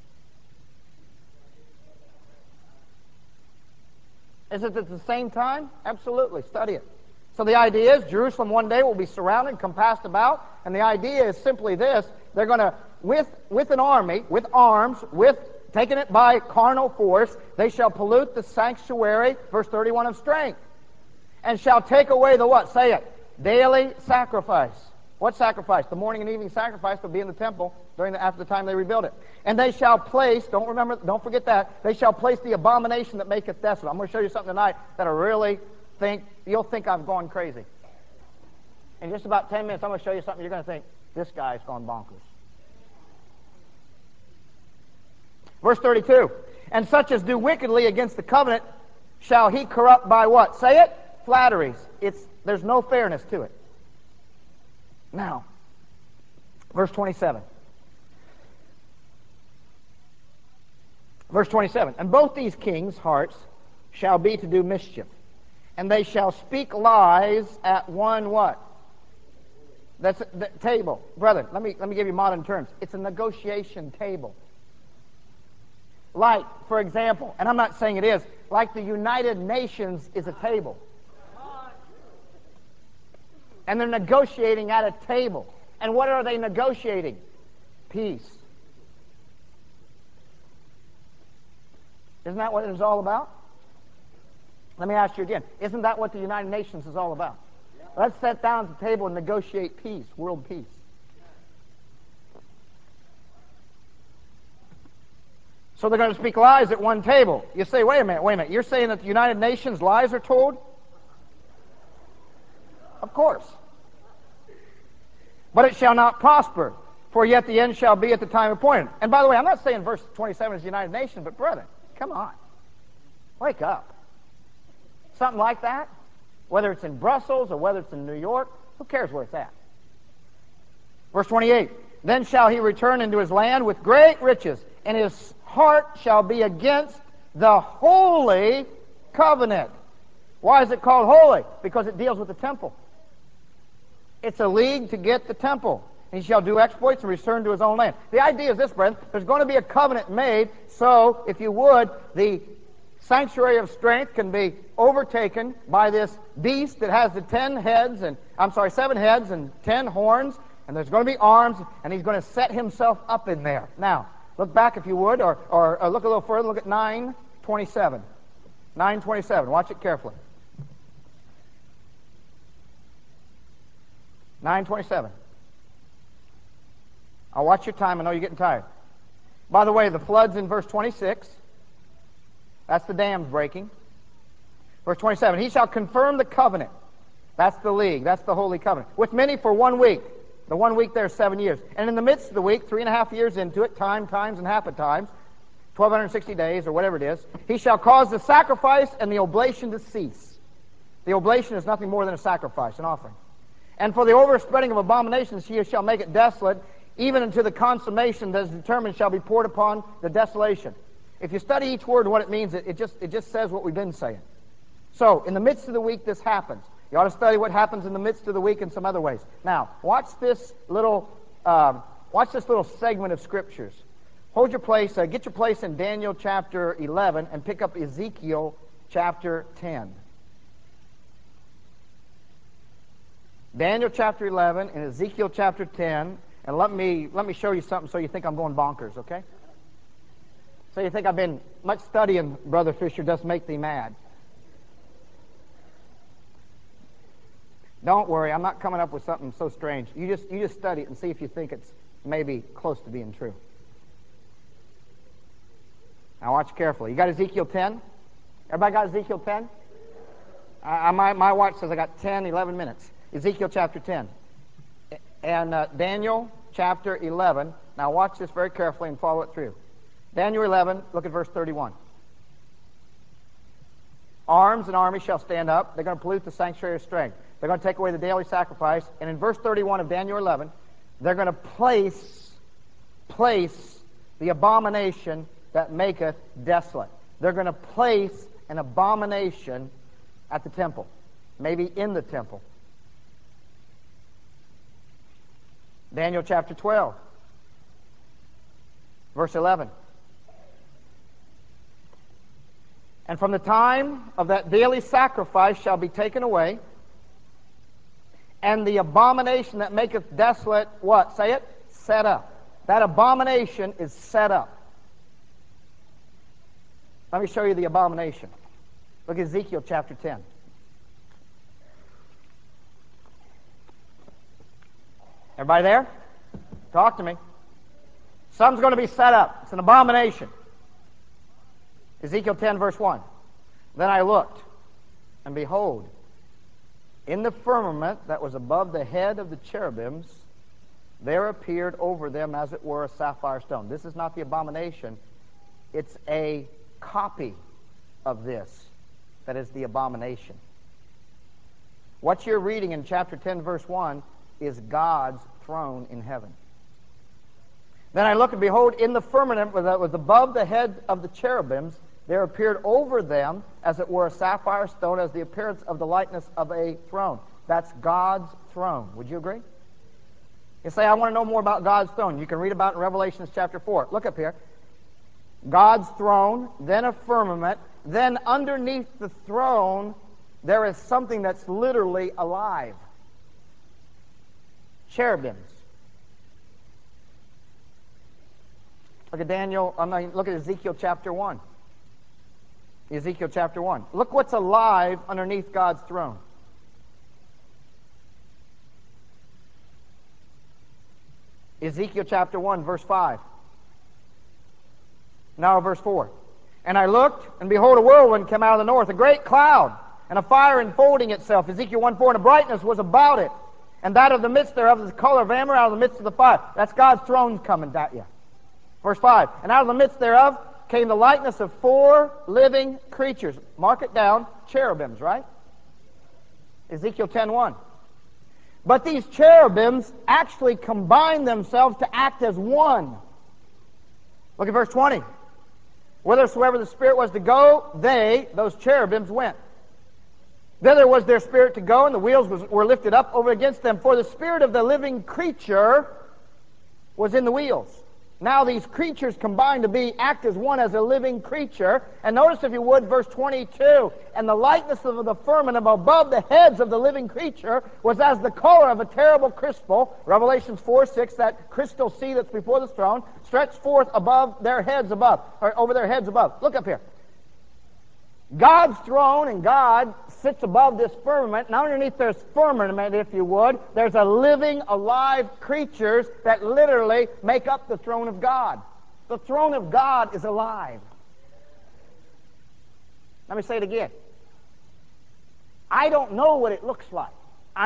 [SPEAKER 1] Is it at the same time? Absolutely. Study it. So the idea is Jerusalem one day will be surrounded, compassed about, and the idea is simply this. They're going to, with, with an army, with arms, with taking it by carnal force, they shall pollute the sanctuary, verse thirty-one, of strength, and shall take away the what? Say it. Daily sacrifice. What sacrifice? The morning and evening sacrifice will be in the temple during the, after the time they rebuild it. And they shall place, don't remember, don't forget that, they shall place the abomination that maketh desolate. I'm going to show you something tonight that I really think, you'll think I've gone crazy. In just about ten minutes, I'm going to show you something you're going to think, this guy's gone bonkers. Verse thirty-two, and such as do wickedly against the covenant shall he corrupt by what? Say it. Flatteries. It's, there's no fairness to it. Now, verse twenty-seven. Verse twenty-seven, and both these kings' hearts shall be to do mischief, and they shall speak lies at one what? That's the table. Brother, let me, let me give you modern terms. It's a negotiation table. Like, for example, and I'm not saying it is, like the United Nations is a table. And they're negotiating at a table. And what are they negotiating? Peace. Isn't that what it's all about? Let me ask you again. Isn't that what the United Nations is all about? Let's sit down at the table and negotiate peace, world peace. So they're going to speak lies at one table. You say, wait a minute, wait a minute. You're saying that the United Nations lies are told? Of course. But it shall not prosper, for yet the end shall be at the time appointed. And by the way, I'm not saying verse twenty-seven is the United Nations, but brethren, come on. Wake up. Something like that, whether it's in Brussels or whether it's in New York, who cares where it's at? Verse twenty-eight, then shall he return into his land with great riches, and his heart shall be against the holy covenant. Why is it called holy? Because it deals with the temple. It's a league to get the temple. He shall do exploits and return to his own land. The idea is this, brethren. There's going to be a covenant made, so, if you would, the sanctuary of strength can be overtaken by this beast that has the ten heads, and I'm sorry, seven heads and ten horns, and there's going to be arms, and he's going to set himself up in there. Now, look back if you would, or, or, or look a little further, look at nine twenty-seven. nine twenty-seven, watch it carefully. nine twenty-seven. I'll watch your time, I know you're getting tired. By the way, the flood's in verse twenty-six. That's the dams breaking. Verse twenty-seven, he shall confirm the covenant. That's the league, that's the holy covenant. With many for one week. The one week there is seven years. And in the midst of the week, three and a half years into it, time, times, and half a times, twelve sixty days, or whatever it is, he shall cause the sacrifice and the oblation to cease. The oblation is nothing more than a sacrifice, an offering. And for the overspreading of abominations he shall make it desolate, even unto the consummation that is determined shall be poured upon the desolation. If you study each word and what it means, it, it, just, it just says what we've been saying. So, in the midst of the week, this happens. You ought to study what happens in the midst of the week in some other ways. Now, watch this little, um, watch this little segment of scriptures. Hold your place, uh, get your place in Daniel chapter eleven and pick up Ezekiel chapter ten. Daniel chapter eleven and Ezekiel chapter ten. And let me let me show you something so you think I'm going bonkers, okay? So you think I've been much studying, Brother Fisher, does make thee mad. Don't worry, I'm not coming up with something so strange. You just you just study it and see if you think it's maybe close to being true. Now watch carefully. You got Ezekiel ten? Everybody got Ezekiel ten? Uh, my, my watch says I got ten, eleven minutes. Ezekiel chapter ten. And uh, Daniel chapter eleven. Now watch this very carefully and follow it through. Daniel eleven, look at verse thirty-one. Arms and armies shall stand up. They're going to pollute the sanctuary of strength. They're going to take away the daily sacrifice. And in verse thirty-one of Daniel eleven, they're going to place, place the abomination that maketh desolate. They're going to place an abomination at the temple, maybe in the temple. Daniel chapter twelve, verse eleven. And from the time of that daily sacrifice shall be taken away, and the abomination that maketh desolate, what? Say it? Set up. That abomination is set up. Let me show you the abomination. Look at Ezekiel chapter ten. Everybody there? Talk to me. Something's going to be set up. It's an abomination. Ezekiel ten, verse one. Then I looked, and behold, in the firmament that was above the head of the cherubims, there appeared over them, as it were, a sapphire stone. This is not the abomination. It's a copy of this that is the abomination. What you're reading in chapter ten, verse one, is God's throne in heaven. Then I looked, and behold, in the firmament that was above the head of the cherubims, there appeared over them, as it were, a sapphire stone, as the appearance of the likeness of a throne. That's God's throne. Would you agree? You say, I want to know more about God's throne. You can read about it in Revelation chapter four. Look up here. God's throne, then a firmament, then underneath the throne, there is something that's literally alive. Cherubims. Look at Daniel, I mean, look at Ezekiel chapter one. Ezekiel chapter one. Look what's alive underneath God's throne. Ezekiel chapter one, verse five. Now verse four. And I looked, and behold, a whirlwind came out of the north, a great cloud, and a fire enfolding itself. Ezekiel one four, and a brightness was about it, and that of the midst thereof is the color of amber out of the midst of the fire. That's God's throne coming at you. Verse five. And out of the midst thereof came the likeness of four living creatures. Mark it down. Cherubims, right? Ezekiel ten one. But these cherubims actually combine themselves to act as one. Look at verse twenty. Whithersoever the Spirit was to go, they, those cherubims, went. Thither was their spirit to go, and the wheels was, were lifted up over against them. For the spirit of the living creature was in the wheels. Now these creatures combine to be, act as one, as a living creature. And notice, if you would, verse twenty-two. And the likeness of the firmament above the heads of the living creature was as the color of a terrible crystal. Revelation four six, that crystal sea that's before the throne, stretched forth above their heads above, or over their heads above. Look up here. God's throne, and God sits above this firmament, and underneath this firmament, if you would, there's a living, alive creatures that literally make up the throne of God. The throne of God is alive. Let me say it again. I don't know what it looks like. I,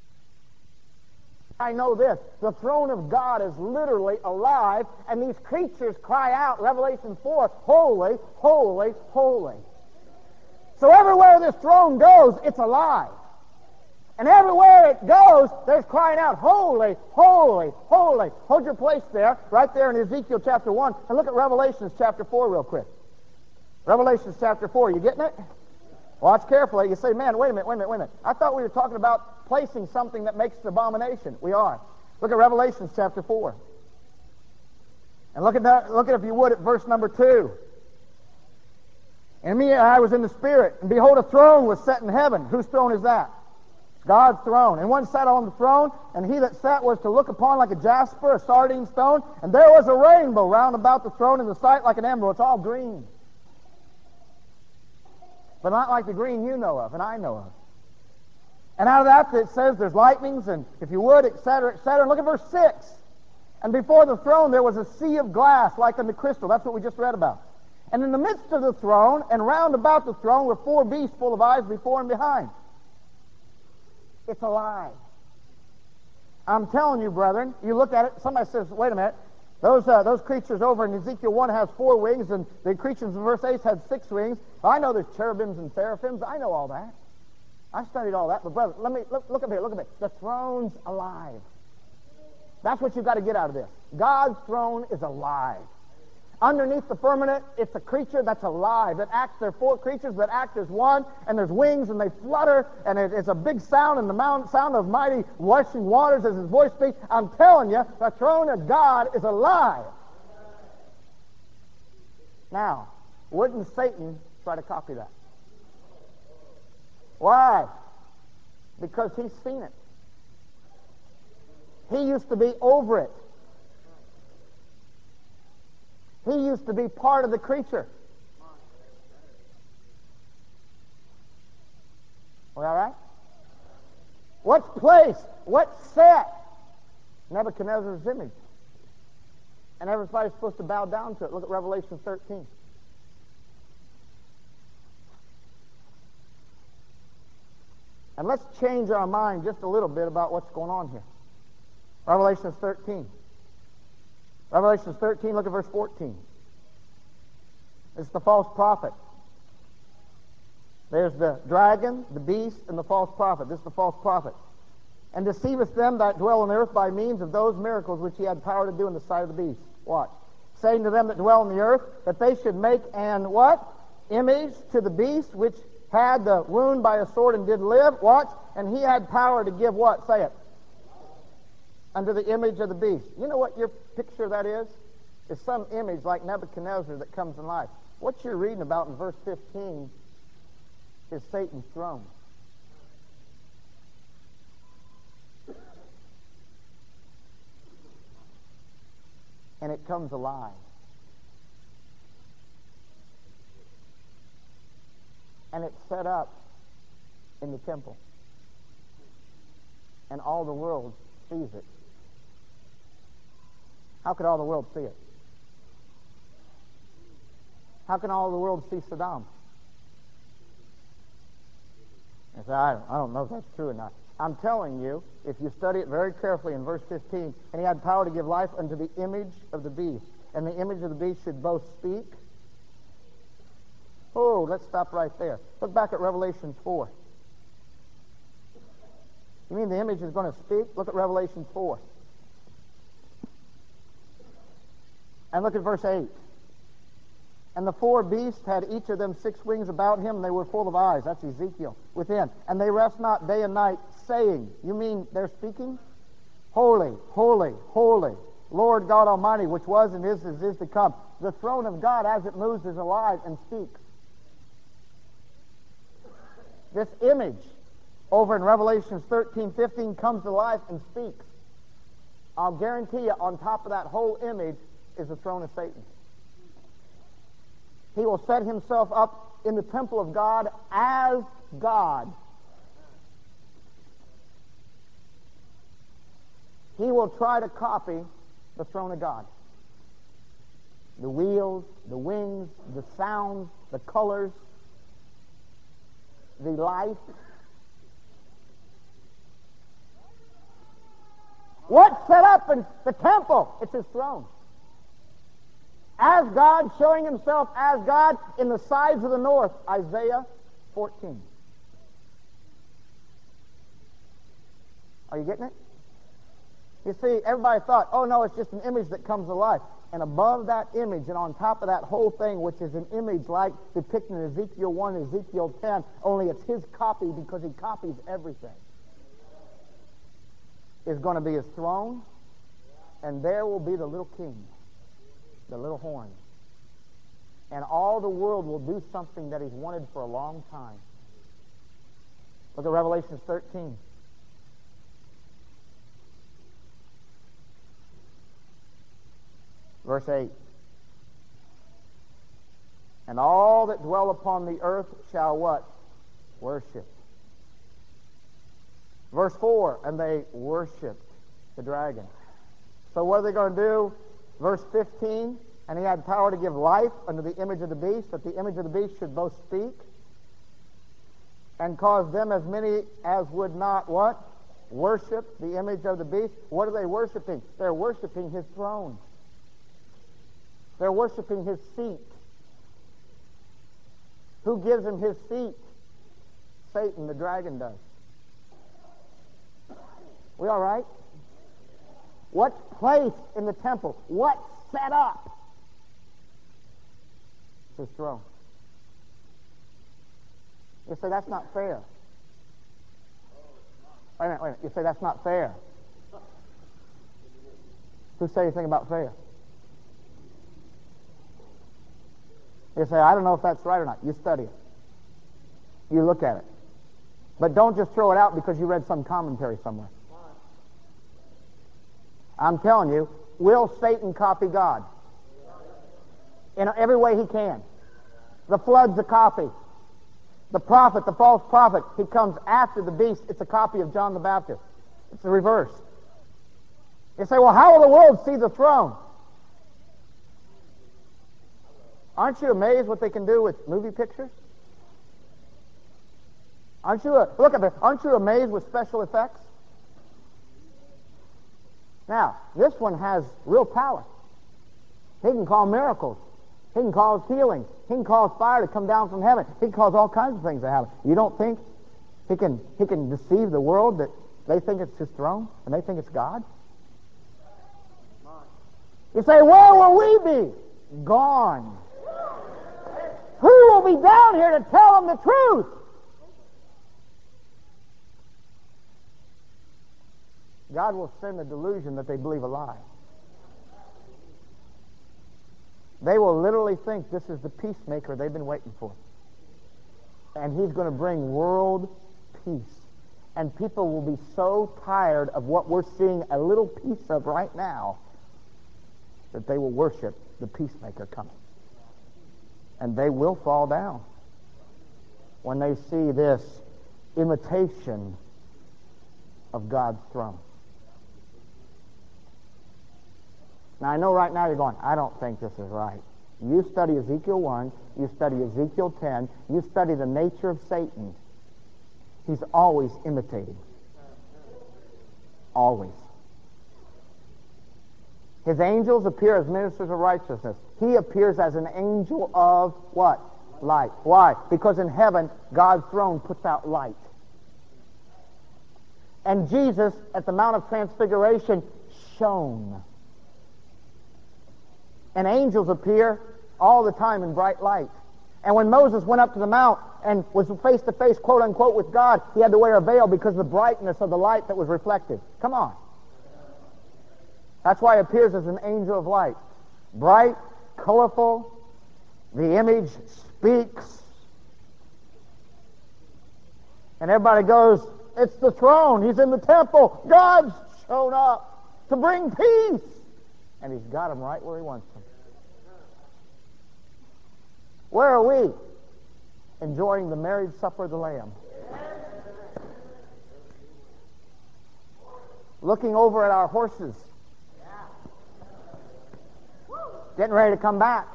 [SPEAKER 1] I know this. The throne of God is literally alive, and these creatures cry out, Revelation four, holy, holy, holy. So everywhere this throne goes, it's alive. And everywhere it goes, there's crying out, holy, holy, holy. Hold your place there, right there in Ezekiel chapter one, and look at Revelation chapter four real quick. Revelation chapter four, you getting it? Watch carefully. You say, man, wait a minute, wait a minute, wait a minute. I thought we were talking about placing something that makes an abomination. We are. Look at Revelation chapter four. And look at that, look at, if you would, at verse number two. And me, I was in the Spirit, and behold, a throne was set in heaven. Whose throne is that? God's throne. And one sat on the throne, and he that sat was to look upon like a jasper, a sardine stone, and there was a rainbow round about the throne in the sight like an emerald. It's all green. But not like the green you know of and I know of. And out of that it says there's lightnings and, if you would, et cetera, et cetera. And look at verse six. And before the throne there was a sea of glass like unto crystal. That's what we just read about. And in the midst of the throne and round about the throne were four beasts full of eyes before and behind. It's alive. I'm telling you, brethren, you look at it, somebody says, wait a minute, those uh, those creatures over in Ezekiel one has four wings, and the creatures in verse eight had six wings. I know there's cherubims and seraphims. I know all that. I studied all that. But, brother, let me look, look at me, look at me. The throne's alive. That's what you've got to get out of this. God's throne is alive. Underneath the firmament, it's a creature that's alive. It acts, there are four creatures that act as one, and there's wings, and they flutter, and it, it's a big sound, and the mount, sound of mighty rushing waters as his voice speaks. I'm telling you, the throne of God is alive. Now, wouldn't Satan try to copy that? Why? Because he's seen it. He used to be over it. He used to be part of the creature. All right? What's placed? What's set? Nebuchadnezzar's image. And everybody's supposed to bow down to it. Look at Revelation thirteen. And let's change our mind just a little bit about what's going on here. Revelation thirteen. Revelation thirteen, look at verse fourteen. It's the false prophet. There's the dragon, the beast, and the false prophet. This is the false prophet. And deceiveth them that dwell on the earth by means of those miracles which he had power to do in the sight of the beast. Watch. Saying to them that dwell on the earth that they should make an what? Image to the beast which had the wound by a sword and did live. Watch. And he had power to give what? Say it. Under the image of the beast. You know what your picture of that is? It's some image like Nebuchadnezzar that comes in life. What you're reading about in verse fifteen is Satan's throne. And it comes alive. And it's set up in the temple. And all the world sees it. How could all the world see it? How can all the world see Saddam? I say, I don't, I don't know if that's true or not. I'm telling you, if you study it very carefully in verse fifteen, and he had power to give life unto the image of the beast, and the image of the beast should both speak. Oh, let's stop right there. Look back at Revelation four. You mean the image is going to speak? Look at Revelation four. And look at verse eight. And the four beasts had each of them six wings about him, and they were full of eyes. That's Ezekiel. Within. And they rest not day and night, saying, you mean they're speaking? Holy, holy, holy, Lord God Almighty, which was and is and is to come. The throne of God, as it moves, is alive and speaks. This image over in Revelation thirteen fifteen comes to life and speaks. I'll guarantee you, on top of that whole image is the throne of Satan. He will set himself up in the temple of God as God. He will try to copy the throne of God. The wheels, the wings, the sounds, the colors, the life. What's set up in the temple? It's his throne. As God, showing himself as God in the sides of the north. Isaiah fourteen. Are you getting it? You see, everybody thought, oh no, it's just an image that comes alive. And above that image and on top of that whole thing, which is an image like depicted in Ezekiel one and Ezekiel ten, only it's his copy because he copies everything, is going to be his throne, and there will be the little king. The little horn. And all the world will do something that he's wanted for a long time. Look at Revelation thirteen. Verse eight. And all that dwell upon the earth shall what? Worship. Verse four. And they worshiped the dragon. So what are they going to do? Verse fifteen. And he had power to give life unto the image of the beast, that the image of the beast should both speak, and cause them as many as would not what? Worship the image of the beast. What are they worshiping? They're worshiping his throne. They're worshiping his seat. Who gives him his seat? Satan, the dragon, does. We all right? What's placed in the temple? What's set up? His throne. You say that's not fair. Wait a minute, wait a minute. You say that's not fair. Who say anything about fair? You say, I don't know if that's right or not. You study it. You look at it. But don't just throw it out because you read some commentary somewhere. I'm telling you, will Satan copy God? In every way he can. The flood's a copy. The prophet, the false prophet, he comes after the beast. It's a copy of John the Baptist. It's the reverse. You say, well, how will the world see the throne? Aren't you amazed what they can do with movie pictures? Aren't you, uh, look at it, aren't you amazed with special effects? Now, this one has real power. He can call miracles. He can cause healing. He can cause fire to come down from heaven. He can cause all kinds of things to happen. You don't think he can, he can deceive the world that they think it's his throne and they think it's God? You say, where will we be? Gone. Who will be down here to tell them the truth? God will send a delusion that they believe a lie. They will literally think this is the peacemaker they've been waiting for. And he's going to bring world peace. And people will be so tired of what we're seeing a little piece of right now that they will worship the peacemaker coming. And they will fall down when they see this imitation of God's throne. Now, I know right now you're going, I don't think this is right. You study Ezekiel one, you study Ezekiel ten, you study the nature of Satan. He's always imitating. Always. His angels appear as ministers of righteousness. He appears as an angel of what? Light. Why? Because in heaven, God's throne puts out light. And Jesus, at the Mount of Transfiguration, shone. And angels appear all the time in bright light. And when Moses went up to the mount and was face to face, quote unquote, with God, he had to wear a veil because of the brightness of the light that was reflected. Come on. That's why he appears as an angel of light. Bright, colorful, the image speaks. And everybody goes, it's the throne, he's in the temple, God's shown up to bring peace. And he's got them right where he wants them. Where are we? Enjoying the marriage supper of the Lamb. Looking over at our horses. Getting ready to come back.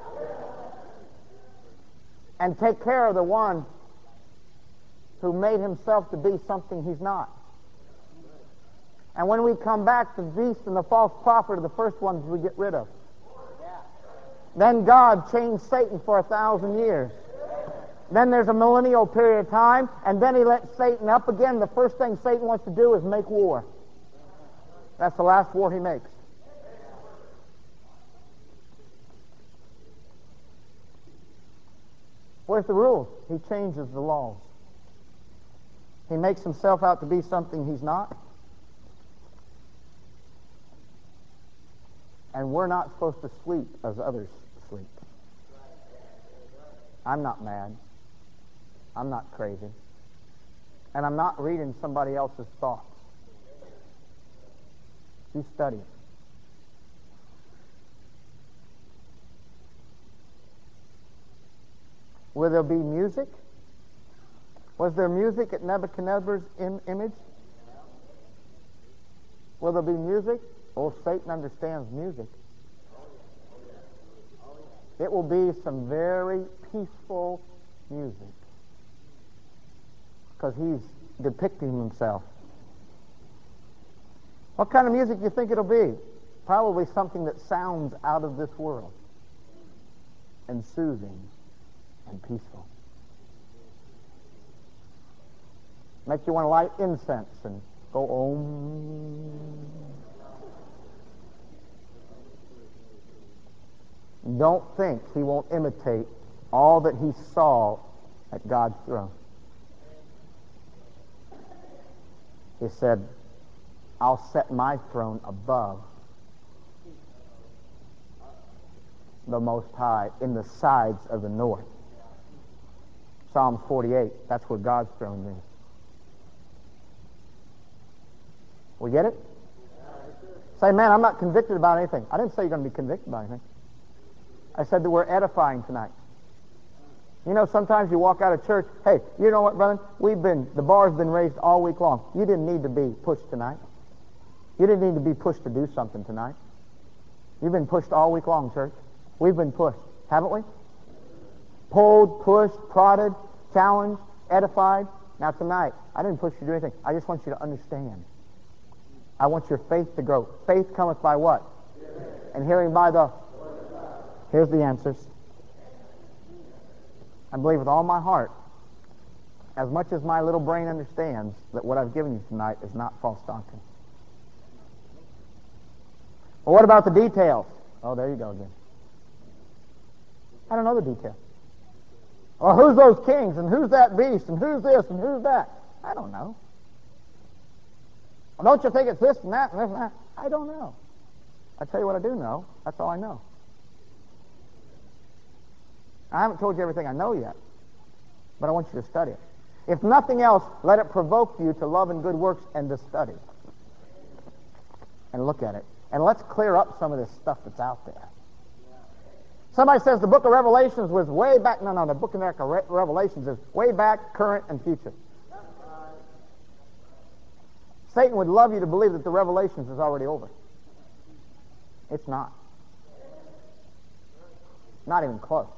[SPEAKER 1] And take care of the one who made himself to be something he's not. And when we come back, the beast and the false prophet are the first ones we get rid of. Then God changed Satan for a thousand years. Then there's a millennial period of time, and then he lets Satan up again. The first thing Satan wants to do is make war. That's the last war he makes. Where's the rules? He changes the laws. He makes himself out to be something he's not. And we're not supposed to sleep as others sleep. I'm not mad. I'm not crazy. And I'm not reading somebody else's thoughts. You study. Will there be music? Was there music at Nebuchadnezzar's im- image? Will there be music? Oh, Satan understands music. It will be some very peaceful music, because he's depicting himself. What kind of music do you think it'll be? Probably something that sounds out of this world, and soothing and peaceful. Makes you want to light incense and go om. Don't think he won't imitate all that he saw at God's throne. He said, I'll set my throne above the Most High in the sides of the north. Psalm forty-eight, that's where God's throne is. We get it? Say, man, I'm not convicted about anything. I didn't say you're going to be convicted about anything. I said that we're edifying tonight. You know, sometimes you walk out of church, hey, you know what, brother? We've been, the bar's been raised all week long. You didn't need to be pushed tonight. You didn't need to be pushed to do something tonight. You've been pushed all week long, church. We've been pushed, haven't we? Pulled, pushed, prodded, challenged, edified. Now tonight, I didn't push you to do anything. I just want you to understand. I want your faith to grow. Faith cometh by what? Hearing. And hearing by the... Here's the answers. I believe with all my heart, as much as my little brain understands, that what I've given you tonight is not false doctrine. Well, what about the details? Oh, there you go again. I don't know the details. Well, who's those kings, and who's that beast, and who's this, and who's that? I don't know. Well, don't you think it's this and that and this and that? I don't know. I tell you what I do know. That's all I know. I haven't told you everything I know yet, but I want you to study it. If nothing else, let it provoke you to love and good works and to study. And look at it. And let's clear up some of this stuff that's out there. Somebody says the book of Revelations was way back. No, no, the book of Re- Revelations is way back, current, and future. Satan would love you to believe that the Revelations is already over. It's not. Not even close.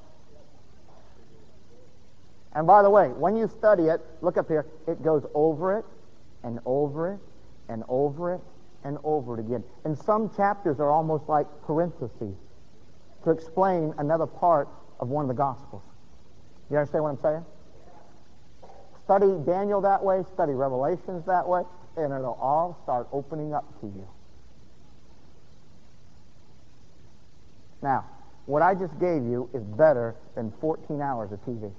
[SPEAKER 1] And by the way, when you study it, look up here, it goes over it, and over it, and over it, and over it again. And some chapters are almost like parentheses to explain another part of one of the Gospels. You understand what I'm saying? Study Daniel that way, study Revelations that way, and it'll all start opening up to you. Now, what I just gave you is better than fourteen hours of T V.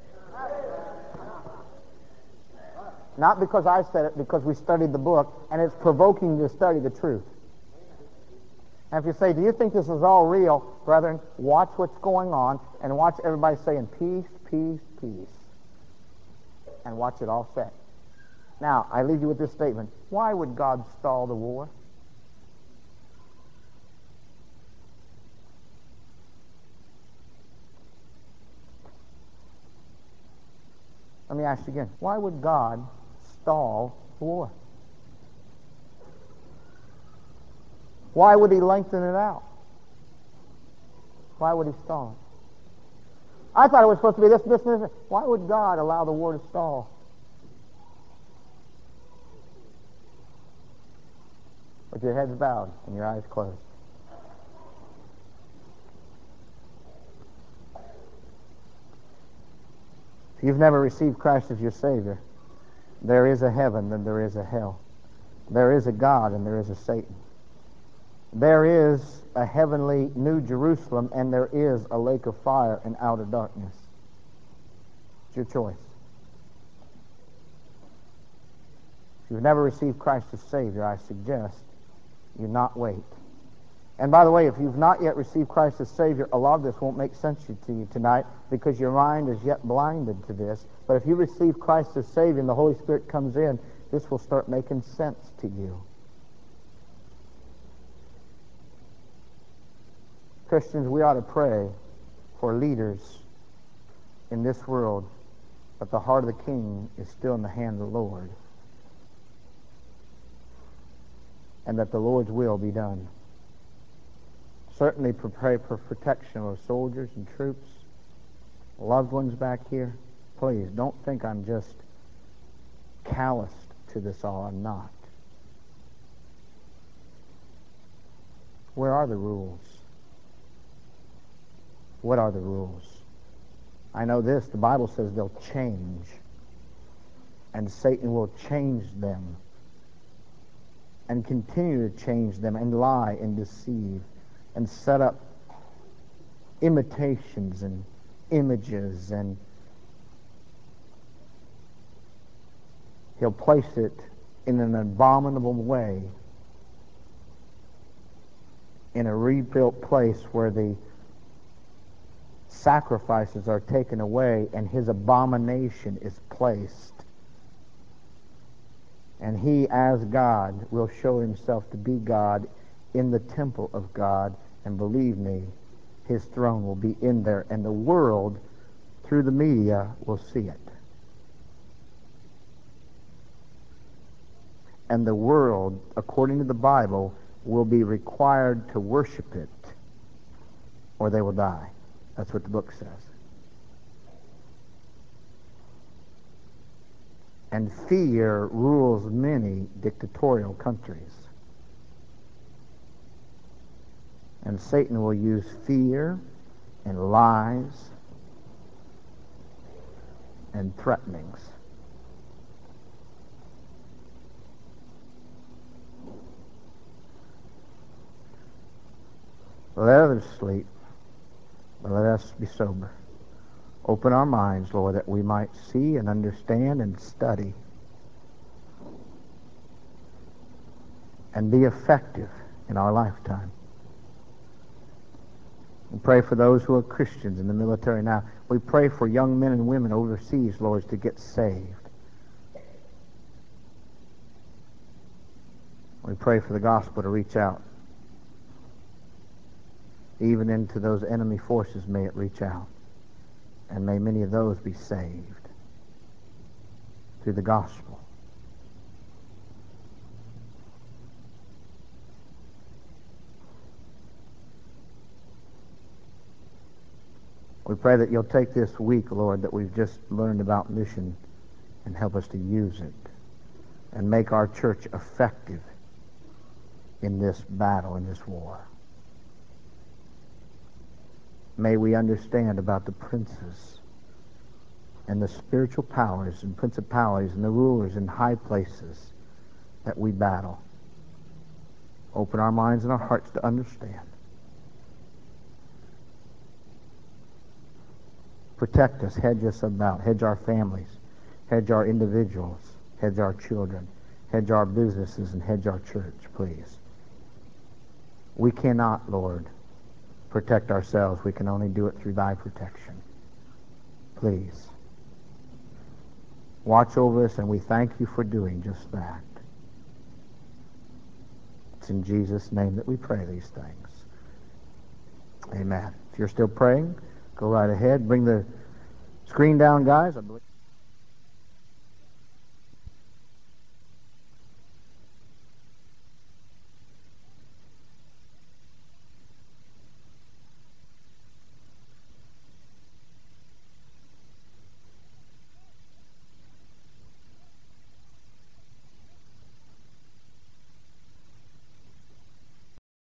[SPEAKER 1] Not because I said it, because we studied the book, and it's provoking you to study the truth. And if you say, do you think this is all real? Brethren, watch what's going on, and watch everybody saying, peace, peace, peace. And watch it all set. Now, I leave you with this statement. Why would God stall the war? Let me ask you again. Why would God stall the war? Why would he lengthen it out? Why would he stall it? I thought it was supposed to be this, this, this. Why would God allow the war to stall? With your heads bowed and your eyes closed. If you've never received Christ as your Savior, there is a heaven and there is a hell. There is a God and there is a Satan. There is a heavenly New Jerusalem and there is a lake of fire and outer darkness. It's your choice. If you've never received Christ as Savior, I suggest you not wait. And by the way, if you've not yet received Christ as Savior, a lot of this won't make sense to you tonight because your mind is yet blinded to this. But if you receive Christ as Savior and the Holy Spirit comes in, this will start making sense to you. Christians, we ought to pray for leaders in this world, but the heart of the king is still in the hand of the Lord, and that the Lord's will be done. Certainly pray for protection of soldiers and troops, loved ones back here. Please, don't think I'm just calloused to this all. I'm not. Where are the rules? What are the rules? I know this, the Bible says they'll change, and Satan will change them and continue to change them and lie and deceive and set up imitations and images, and he'll place it in an abominable way in a rebuilt place where the sacrifices are taken away and his abomination is placed. And he, as God, will show himself to be God in the temple of God. And believe me, his throne will be in there, and the world, through the media, will see it. And the world, according to the Bible, will be required to worship it, or they will die. That's what the book says. And fear rules many dictatorial countries. And Satan will use fear and lies and threatenings. Let others sleep, but let us be sober. Open our minds, Lord, that we might see and understand and study and be effective in our lifetime. We pray for those who are Christians in the military now. We pray for young men and women overseas, Lord, to get saved. We pray for the gospel to reach out. Even into those enemy forces may it reach out. And may many of those be saved through the gospel. We pray that you'll take this week, Lord, that we've just learned about mission and help us to use it and make our church effective in this battle, in this war. May we understand about the princes and the spiritual powers and principalities and the rulers in high places that we battle. Open our minds and our hearts to understand. Protect us, hedge us about, hedge our families, hedge our individuals, hedge our children, hedge our businesses, and hedge our church, please. We cannot, Lord, protect ourselves. We can only do it through thy protection. Please. Watch over us, and we thank you for doing just that. It's in Jesus' name that we pray these things. Amen. If you're still praying, go right ahead. Bring the screen down, guys. I believe